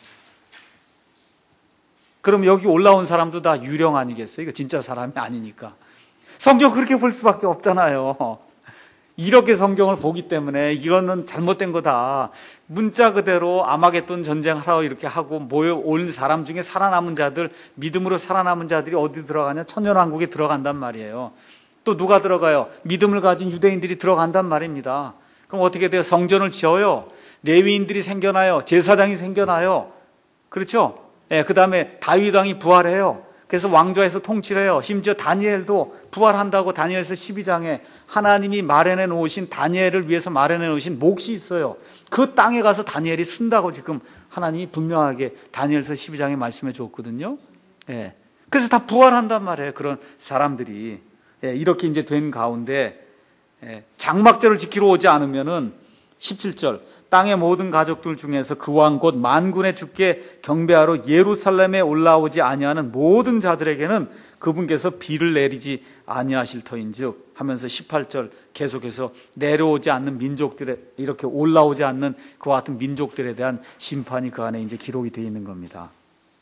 그럼 여기 올라온 사람도 다 유령 아니겠어요? 이거 진짜 사람이 아니니까. 성경 그렇게 볼 수밖에 없잖아요. 이렇게 성경을 보기 때문에 이거는 잘못된 거다. 문자 그대로 아마겟돈 전쟁하러 이렇게 하고 모여온 사람 중에 살아남은 자들, 믿음으로 살아남은 자들이 어디 들어가냐? 천년왕국에 들어간단 말이에요. 또 또 누가 들어가요? 믿음을 가진 유대인들이 들어간단 말입니다. 그럼 어떻게 돼요? 성전을 지어요. 레위인들이 생겨나요. 제사장이 생겨나요. 그렇죠? 예, 그 다음에 다윗 왕이 부활해요. 그래서 왕좌에서 통치를 해요. 심지어 다니엘도 부활한다고 다니엘서 십이 장에 하나님이 마련해 놓으신, 다니엘을 위해서 마련해 놓으신 몫이 있어요. 그 땅에 가서 다니엘이 쓴다고 지금 하나님이 분명하게 다니엘서 십이 장에 말씀해 줬거든요. 예. 그래서 다 부활한단 말이에요. 그런 사람들이. 예, 이렇게 이제 된 가운데, 예, 장막절을 지키러 오지 않으면은 십칠 절, 땅의 모든 가족들 중에서 그 왕 곧 만군의 주께 경배하러 예루살렘에 올라오지 아니하는 모든 자들에게는 그분께서 비를 내리지 아니하실 터인즉 하면서 십팔 절 계속해서 내려오지 않는 민족들에, 이렇게 올라오지 않는 그와 같은 민족들에 대한 심판이 그 안에 이제 기록이 되어 있는 겁니다.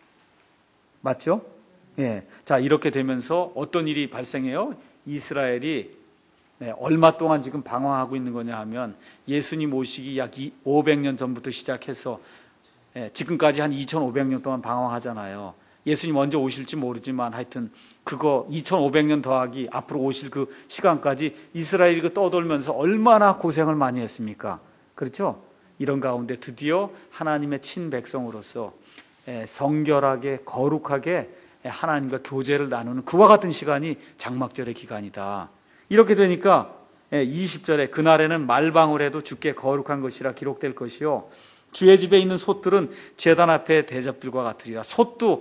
맞죠? 예. 자, 이렇게 되면서 어떤 일이 발생해요? 이스라엘이 네, 얼마 동안 지금 방황하고 있는 거냐 하면 예수님 오시기 약 오백 년 전부터 시작해서 예, 지금까지 한 이천오백 년 동안 방황하잖아요. 예수님 언제 오실지 모르지만 하여튼 그거 이천오백 년 더하기 앞으로 오실 그 시간까지 이스라엘이 그 떠돌면서 얼마나 고생을 많이 했습니까? 그렇죠? 이런 가운데 드디어 하나님의 친백성으로서 예, 성결하게 거룩하게 하나님과 교제를 나누는 그와 같은 시간이 장막절의 기간이다. 이렇게 되니까 이십 절에 그날에는 말방울에도 주께 거룩한 것이라 기록될 것이요 주의 집에 있는 솥들은 제단 앞에 대접들과 같으리라. 솥도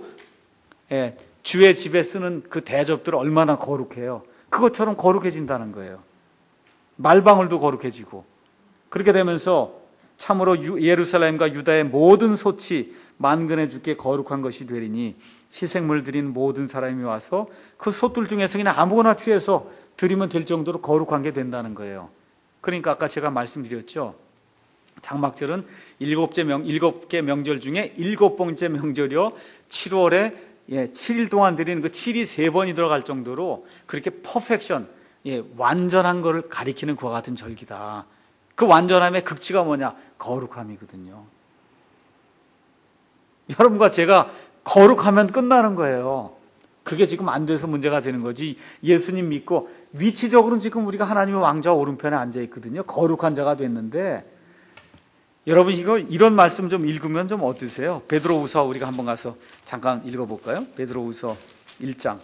주의 집에 쓰는 그 대접들 얼마나 거룩해요. 그것처럼 거룩해진다는 거예요. 말방울도 거룩해지고 그렇게 되면서 참으로 예루살렘과 유다의 모든 솥이 만근의 주께 거룩한 것이 되리니 희생물 드린 모든 사람이 와서 그 솥들 중에서 그냥 아무거나 취해서 드리면 될 정도로 거룩한 게 된다는 거예요. 그러니까 아까 제가 말씀드렸죠. 장막절은 일곱째 명, 일곱 개 명절 중에 일곱 번째 명절이요. 칠월에 예, 칠 일 동안 드리는 그 칠이 세 번이 들어갈 정도로 그렇게 퍼펙션, 예, 완전한 거를 가리키는 그와 같은 절기다. 그 완전함의 극치가 뭐냐? 거룩함이거든요. 여러분과 제가 거룩하면 끝나는 거예요. 그게 지금 안 돼서 문제가 되는 거지. 예수님 믿고 위치적으로는 지금 우리가 하나님의 왕좌 오른편에 앉아 있거든요. 거룩한 자가 됐는데 여러분 이거 이런 말씀 좀 읽으면 좀 어떠세요? 베드로후서 우리가 한번 가서 잠깐 읽어볼까요? 베드로후서 일 장.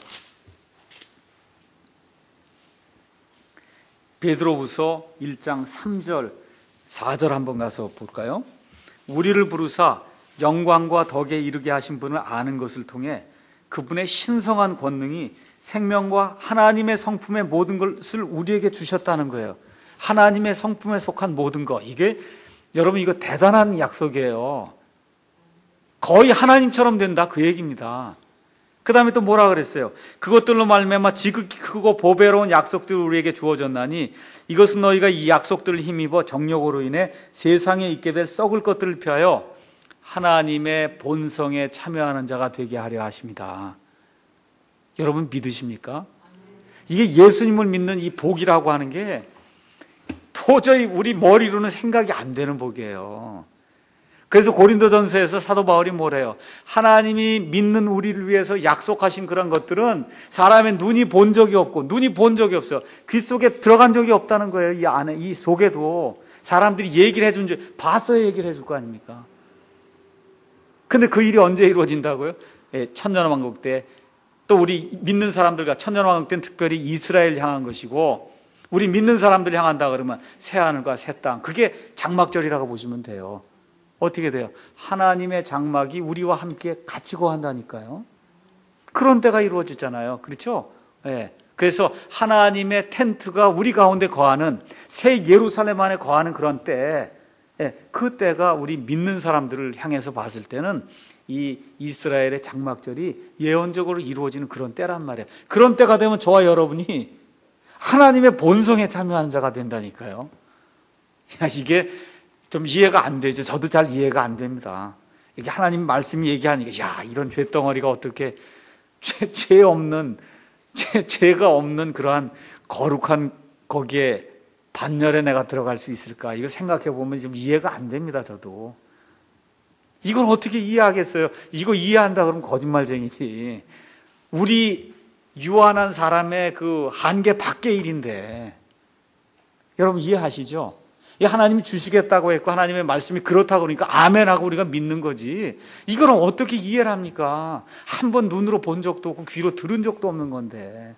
베드로후서 일 장 삼 절 사 절 한번 가서 볼까요? 우리를 부르사 영광과 덕에 이르게 하신 분을 아는 것을 통해 그분의 신성한 권능이 생명과 하나님의 성품의 모든 것을 우리에게 주셨다는 거예요. 하나님의 성품에 속한 모든 것. 이게 여러분 이거 대단한 약속이에요. 거의 하나님처럼 된다 그 얘기입니다. 그 다음에 또 뭐라 그랬어요? 그것들로 말미암아 지극히 크고 보배로운 약속들이 우리에게 주어졌나니 이것은 너희가 이 약속들을 힘입어 정욕으로 인해 세상에 있게 될 썩을 것들을 피하여 하나님의 본성에 참여하는 자가 되게 하려 하십니다. 여러분 믿으십니까? 이게 예수님을 믿는 이 복이라고 하는 게 도저히 우리 머리로는 생각이 안 되는 복이에요. 그래서 고린도전서에서 사도 바울이 뭐래요? 하나님이 믿는 우리를 위해서 약속하신 그런 것들은 사람의 눈이 본 적이 없고 눈이 본 적이 없어요. 귀 속에 들어간 적이 없다는 거예요. 이 안에, 이 속에도 사람들이 얘기를 해준 줄 봤어야 얘기를 해줄 거 아닙니까? 근데 그 일이 언제 이루어진다고요? 예, 천년왕국 때. 또 우리 믿는 사람들과 천년왕국 때는 특별히 이스라엘 향한 것이고 우리 믿는 사람들 향한다 그러면 새하늘과 새 땅. 그게 장막절이라고 보시면 돼요. 어떻게 돼요? 하나님의 장막이 우리와 함께 같이 거한다니까요. 그런 때가 이루어지잖아요. 그렇죠? 예. 그래서 하나님의 텐트가 우리 가운데 거하는 새 예루살렘 안에 거하는 그런 때 예, 그 때가 우리 믿는 사람들을 향해서 봤을 때는 이 이스라엘의 장막절이 예언적으로 이루어지는 그런 때란 말이에요. 그런 때가 되면 저와 여러분이 하나님의 본성에 참여하는 자가 된다니까요. 야, 이게 좀 이해가 안 되죠. 저도 잘 이해가 안 됩니다. 이게 하나님 말씀이 얘기하니까 야, 이런 죄덩어리가 어떻게 죄, 죄 없는 죄, 죄가 없는 그러한 거룩한 거기에 반열에 내가 들어갈 수 있을까? 이거 생각해 보면 좀 이해가 안 됩니다. 저도. 이걸 어떻게 이해하겠어요? 이거 이해한다 그러면 거짓말쟁이지. 우리 유한한 사람의 그 한계 밖의 일인데, 여러분 이해하시죠? 이 하나님이 주시겠다고 했고 하나님의 말씀이 그렇다고 그러니까 아멘하고 우리가 믿는 거지. 이걸 어떻게 이해를 합니까? 한 번 눈으로 본 적도 없고 귀로 들은 적도 없는 건데.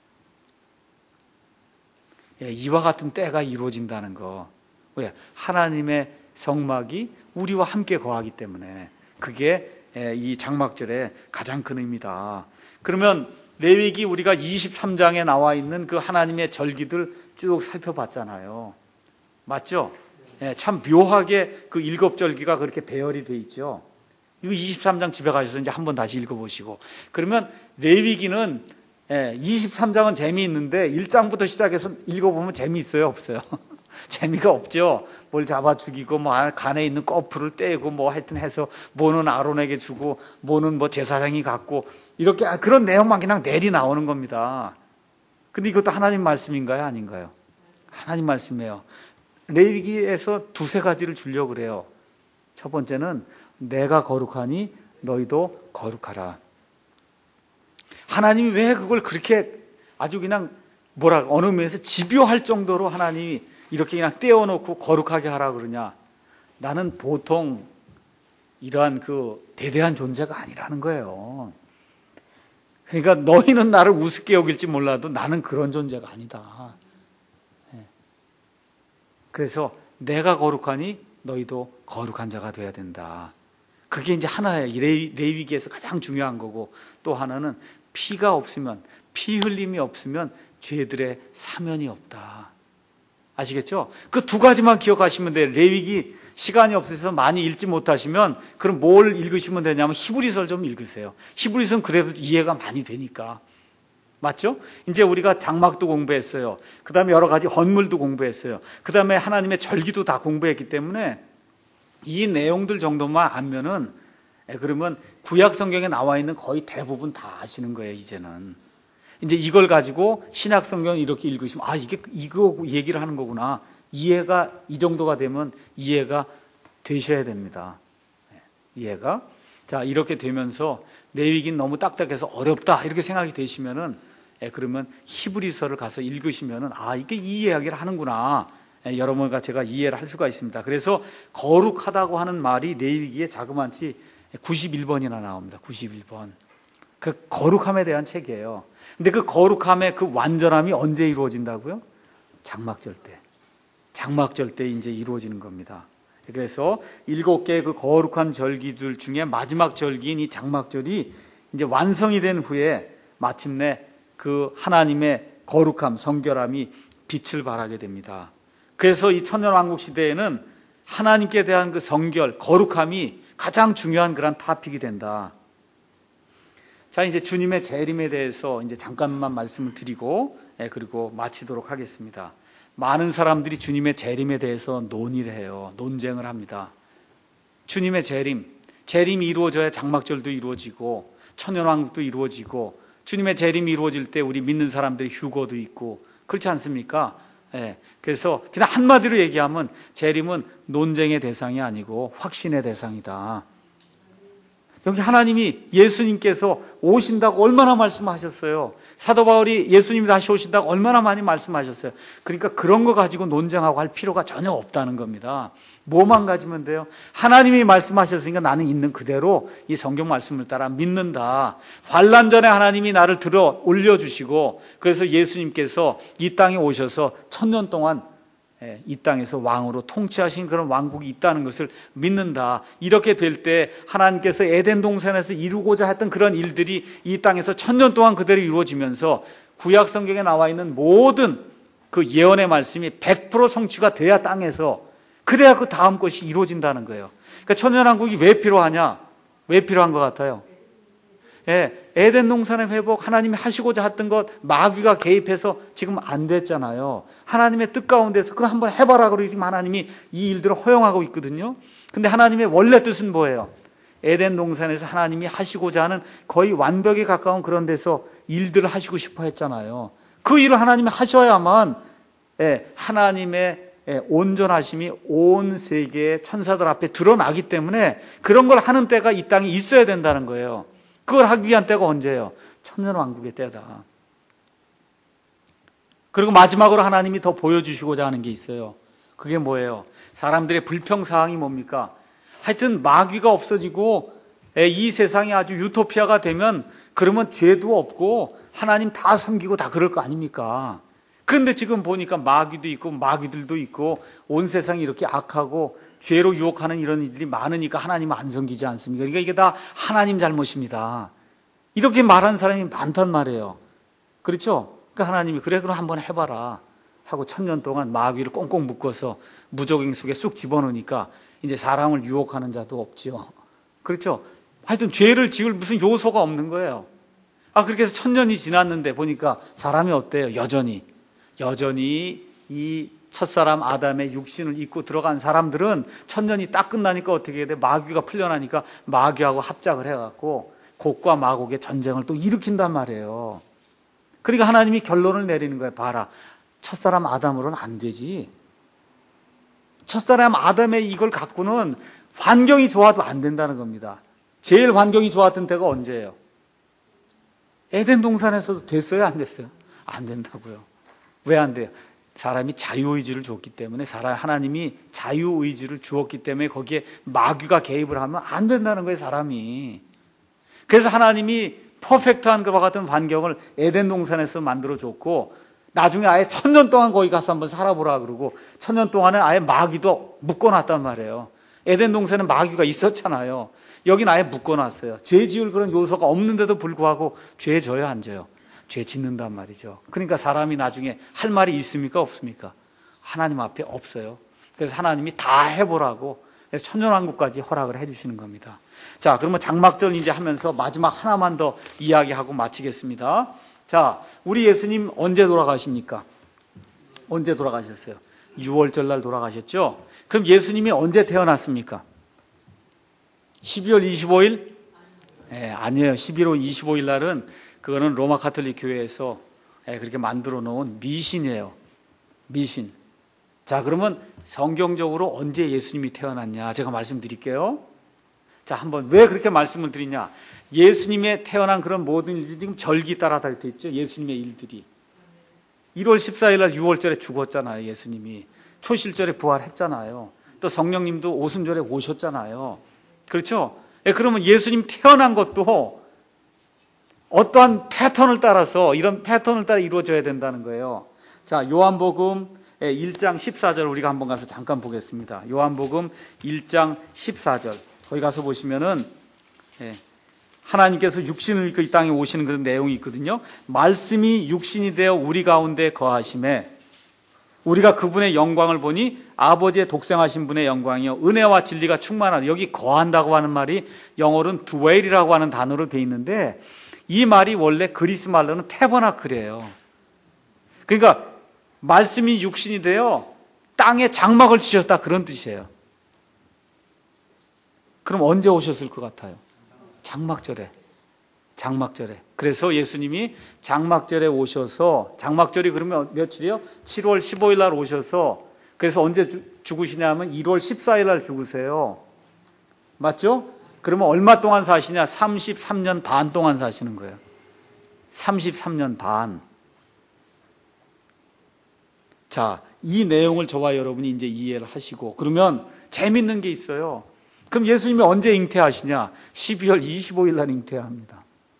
예, 이와 같은 때가 이루어진다는 거. 왜? 하나님의 성막이 우리와 함께 거하기 때문에. 그게 이 장막절의 가장 큰 의미다. 그러면 레위기 우리가 이십삼 장에 나와 있는 그 하나님의 절기들 쭉 살펴봤잖아요. 맞죠? 예, 참 묘하게 그 일곱 절기가 그렇게 배열이 돼 있죠. 이거 이십삼 장 집에 가셔서 이제 한번 다시 읽어보시고. 그러면 레위기는 예, 이십삼 장은 재미있는데 일 장부터 시작해서 읽어보면 재미있어요, 없어요? 재미가 없죠. 뭘 잡아 죽이고 뭐 간에 있는 거풀을 떼고 뭐 하여튼 해서 뭐는 아론에게 주고 뭐는 뭐 제사장이 갖고 이렇게 그런 내용만 그냥 내리 나오는 겁니다. 근데 이것도 하나님 말씀인가요, 아닌가요? 하나님 말씀이에요. 레위기에서 두세 가지를 주려고 그래요. 첫 번째는 내가 거룩하니 너희도 거룩하라. 하나님이 왜 그걸 그렇게 아주 그냥 뭐라 어느 면에서 집요할 정도로 하나님이 이렇게 그냥 떼어놓고 거룩하게 하라 그러냐? 나는 보통 이러한 그 대대한 존재가 아니라는 거예요. 그러니까 너희는 나를 우습게 여길지 몰라도 나는 그런 존재가 아니다. 그래서 내가 거룩하니 너희도 거룩한 자가 돼야 된다. 그게 이제 하나예요. 레위기에서 가장 중요한 거고, 또 하나는 피가 없으면, 피 흘림이 없으면 죄들의 사면이 없다. 아시겠죠? 그 두 가지만 기억하시면 돼요. 레위기 시간이 없으셔서 많이 읽지 못하시면 그럼 뭘 읽으시면 되냐면 히브리서를 좀 읽으세요. 히브리서는 그래도 이해가 많이 되니까. 맞죠? 이제 우리가 장막도 공부했어요. 그 다음에 여러 가지 헌물도 공부했어요. 그 다음에 하나님의 절기도 다 공부했기 때문에 이 내용들 정도만 알면은, 그러면 구약 성경에 나와 있는 거의 대부분 다 아시는 거예요, 이제는. 이제 이걸 가지고 신약 성경을 이렇게 읽으시면, 아, 이게 이거 얘기를 하는 거구나. 이해가 이 정도가 되면 이해가 되셔야 됩니다. 이해가. 자, 이렇게 되면서 레위기는 너무 딱딱해서 어렵다 이렇게 생각이 되시면은, 예, 그러면 히브리서를 가서 읽으시면은 아, 이게 이 이야기를 하는구나. 예, 여러분과 제가 이해를 할 수가 있습니다. 그래서 거룩하다고 하는 말이 레위기에 자그마치 구십일 번이나 나옵니다. 구십일 번. 그 거룩함에 대한 책이에요. 근데 그 거룩함의 그 완전함이 언제 이루어진다고요? 장막절 때. 장막절 때 이제 이루어지는 겁니다. 그래서 일곱 개의 그 거룩한 절기들 중에 마지막 절기인 이 장막절이 이제 완성이 된 후에 마침내 그 하나님의 거룩함, 성결함이 빛을 발하게 됩니다. 그래서 이 천년왕국 시대에는 하나님께 대한 그 성결, 거룩함이 가장 중요한 그런 토픽이 된다. 자, 이제 주님의 재림에 대해서 이제 잠깐만 말씀을 드리고, 예, 그리고 마치도록 하겠습니다. 많은 사람들이 주님의 재림에 대해서 논의를 해요. 논쟁을 합니다. 주님의 재림, 재림이 이루어져야 장막절도 이루어지고 천년왕국도 이루어지고 주님의 재림이 이루어질 때 우리 믿는 사람들의 휴거도 있고 그렇지 않습니까? 예, 그래서 그냥 한마디로 얘기하면 재림은 논쟁의 대상이 아니고 확신의 대상이다. 여기 하나님이 예수님께서 오신다고 얼마나 말씀하셨어요. 사도 바울이 예수님이 다시 오신다고 얼마나 많이 말씀하셨어요. 그러니까 그런 거 가지고 논쟁하고 할 필요가 전혀 없다는 겁니다. 뭐만 가지면 돼요? 하나님이 말씀하셨으니까 나는 있는 그대로 이 성경 말씀을 따라 믿는다. 환난 전에 하나님이 나를 들어 올려주시고 그래서 예수님께서 이 땅에 오셔서 천년 동안 이 땅에서 왕으로 통치하신 그런 왕국이 있다는 것을 믿는다. 이렇게 될 때 하나님께서 에덴 동산에서 이루고자 했던 그런 일들이 이 땅에서 천년 동안 그대로 이루어지면서 구약 성경에 나와 있는 모든 그 예언의 말씀이 백 퍼센트 성취가 돼야 땅에서 그래야 그 다음 것이 이루어진다는 거예요. 그러니까 천년왕국이 왜 필요하냐? 왜 필요한 것 같아요? 예, 에덴 동산의 회복, 하나님이 하시고자 했던 것 마귀가 개입해서 지금 안 됐잖아요. 하나님의 뜻 가운데서 그걸 한번 해봐라 그러고 지금 하나님이 이 일들을 허용하고 있거든요. 근데 하나님의 원래 뜻은 뭐예요? 에덴 동산에서 하나님이 하시고자 하는 거의 완벽에 가까운 그런 데서 일들을 하시고 싶어 했잖아요. 그 일을 하나님이 하셔야만 예, 하나님의 예, 온전하심이 온 세계의 천사들 앞에 드러나기 때문에 그런 걸 하는 때가 이 땅에 있어야 된다는 거예요. 그걸 하기 위한 때가 언제예요? 천년왕국의 때다. 그리고 마지막으로 하나님이 더 보여주시고자 하는 게 있어요. 그게 뭐예요? 사람들의 불평사항이 뭡니까? 하여튼 마귀가 없어지고 이 세상이 아주 유토피아가 되면 그러면 죄도 없고 하나님 다 섬기고 다 그럴 거 아닙니까? 그런데 지금 보니까 마귀도 있고 마귀들도 있고 온 세상이 이렇게 악하고 죄로 유혹하는 이런 일들이 많으니까 하나님은 안 섬기지 않습니까? 그러니까 이게 다 하나님 잘못입니다. 이렇게 말하는 사람이 많단 말이에요. 그렇죠? 그러니까 하나님이 그래 그럼 한번 해봐라 하고 천년 동안 마귀를 꽁꽁 묶어서 무적행 속에 쑥 집어넣으니까 이제 사람을 유혹하는 자도 없지요. 그렇죠? 하여튼 죄를 지을 무슨 요소가 없는 거예요. 아, 그렇게 해서 천년이 지났는데 보니까 사람이 어때요? 여전히 여전히 이 첫사람 아담의 육신을 입고 들어간 사람들은 천년이 딱 끝나니까 어떻게 해야 돼? 마귀가 풀려나니까 마귀하고 합작을 해갖고 곡과 마곡의 전쟁을 또 일으킨단 말이에요. 그러니까 하나님이 결론을 내리는 거예요. 봐라, 첫사람 아담으로는 안 되지. 첫사람 아담의 이걸 갖고는 환경이 좋아도 안 된다는 겁니다. 제일 환경이 좋았던 때가 언제예요? 에덴 동산에서도 됐어요? 안 됐어요? 안 된다고요. 왜 안 돼요? 사람이 자유의지를 줬기 때문에, 사람, 하나님이 자유의지를 주었기 때문에 거기에 마귀가 개입을 하면 안 된다는 거예요, 사람이. 그래서 하나님이 퍼펙트한 것과 같은 환경을 에덴 동산에서 만들어줬고, 나중에 아예 천년 동안 거기 가서 한번 살아보라 그러고, 천년 동안은 아예 마귀도 묶어놨단 말이에요. 에덴 동산에 마귀가 있었잖아요. 여긴 아예 묶어놨어요. 죄 지을 그런 요소가 없는데도 불구하고 죄 져요, 안 져요? 죄 짓는단 말이죠. 그러니까 사람이 나중에 할 말이 있습니까? 없습니까? 하나님 앞에 없어요. 그래서 하나님이 다 해보라고 천년왕국까지 허락을 해주시는 겁니다. 자, 그러면 장막절 이제 하면서 마지막 하나만 더 이야기하고 마치겠습니다. 자, 우리 예수님 언제 돌아가십니까? 언제 돌아가셨어요? 유월절 날 돌아가셨죠? 그럼 예수님이 언제 태어났습니까? 십이월 이십오일? 네, 아니에요. 십일월 이십오일 날은 그거는 로마 가톨릭 교회에서 그렇게 만들어 놓은 미신이에요. 미신. 자, 그러면 성경적으로 언제 예수님이 태어났냐? 제가 말씀드릴게요. 자, 한번 왜 그렇게 말씀을 드리냐? 예수님의 태어난 그런 모든 일들이 지금 절기 따라 다 되어 있죠. 예수님의 일들이. 일월 십사일 날 유월절에 죽었잖아요. 예수님이. 초실절에 부활했잖아요. 또 성령님도 오순절에 오셨잖아요. 그렇죠? 예, 그러면 예수님 태어난 것도 어떠한 패턴을 따라서, 이런 패턴을 따라 이루어져야 된다는 거예요. 자, 요한복음 일 장 십사 절 우리가 한번 가서 잠깐 보겠습니다. 요한복음 일 장 십사 절. 거기 가서 보시면은 예, 하나님께서 육신을 입고 이 땅에 오시는 그런 내용이 있거든요. 말씀이 육신이 되어 우리 가운데 거하심에 우리가 그분의 영광을 보니 아버지의 독생하신 분의 영광이요 은혜와 진리가 충만하다. 여기 거한다고 하는 말이 영어로는 dwell이라고 하는 단어로 되어 있는데, 이 말이 원래 그리스 말로는 태버나클이에요. 그러니까 말씀이 육신이 되어 땅에 장막을 치셨다, 그런 뜻이에요. 그럼 언제 오셨을 것 같아요? 장막절에. 장막절에. 그래서 예수님이 장막절에 오셔서, 장막절이 그러면 며칠이요? 칠월 십오일 날 오셔서, 그래서 언제 죽으시냐면 일월 십사일 날 죽으세요. 맞죠? 그러면 얼마 동안 사시냐? 삼십삼 년 반 동안 사시는 거예요. 삼십삼 년 반. 자, 이 내용을 저와 여러분이 이제 이해를 하시고, 그러면 재밌는 게 있어요. 그럼 예수님이 언제 잉태하시냐? 십이월 이십오일 날 잉태합니다.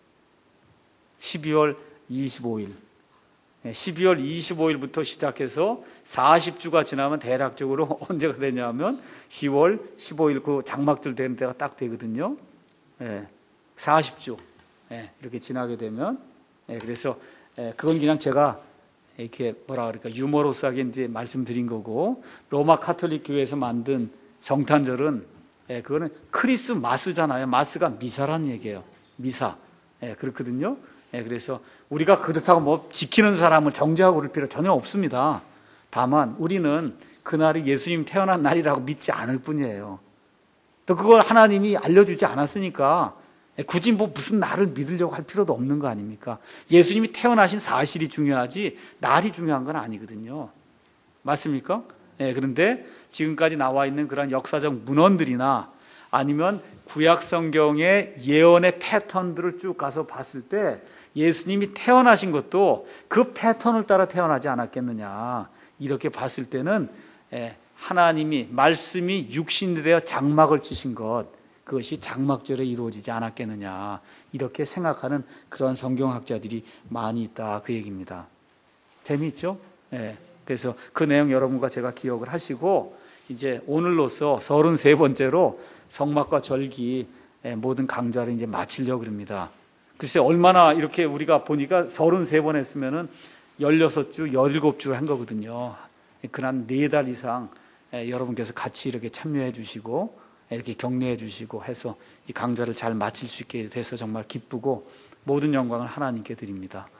십이월 이십오일. 십이월 이십오일부터 시작해서 사십 주가 지나면 대략적으로 언제가 되냐면 시월 십오일 그 장막절 되는 때가 딱 되거든요. 예, 사십 주 예, 이렇게 지나게 되면 예, 그래서 예, 그건 그냥 제가 이렇게 뭐라 그럴까 유머러스하게 이제 말씀드린 거고, 로마 가톨릭 교회에서 만든 성탄절은 예, 그거는 크리스마스잖아요. 마스가 미사란 얘기예요. 미사. 예, 그렇거든요. 예, 그래서 우리가 그렇다고 뭐 지키는 사람을 정죄하고 그럴 필요 전혀 없습니다. 다만 우리는 그날이 예수님 태어난 날이라고 믿지 않을 뿐이에요. 또 그걸 하나님이 알려주지 않았으니까 굳이 뭐 무슨 날을 믿으려고 할 필요도 없는 거 아닙니까? 예수님이 태어나신 사실이 중요하지 날이 중요한 건 아니거든요. 맞습니까? 예, 그런데 지금까지 나와 있는 그런 역사적 문헌들이나 아니면 구약 성경의 예언의 패턴들을 쭉 가서 봤을 때 예수님이 태어나신 것도 그 패턴을 따라 태어나지 않았겠느냐. 이렇게 봤을 때는 하나님이 말씀이 육신이 되어 장막을 치신 것, 그것이 장막절에 이루어지지 않았겠느냐, 이렇게 생각하는 그런 성경학자들이 많이 있다, 그 얘기입니다. 재미있죠? 예. 그래서 그 내용 여러분과 제가 기억을 하시고 이제 오늘로써 서른세 번째로 성막과 절기 모든 강좌를 이제 마치려고 합니다. 글쎄 얼마나 이렇게 우리가 보니까 서른세 번 했으면은 열여섯 주, 열일곱 주 한 거거든요. 그난 네 달 이상 여러분께서 같이 이렇게 참여해 주시고 이렇게 격려해 주시고 해서 이 강좌를 잘 마칠 수 있게 돼서 정말 기쁘고 모든 영광을 하나님께 드립니다.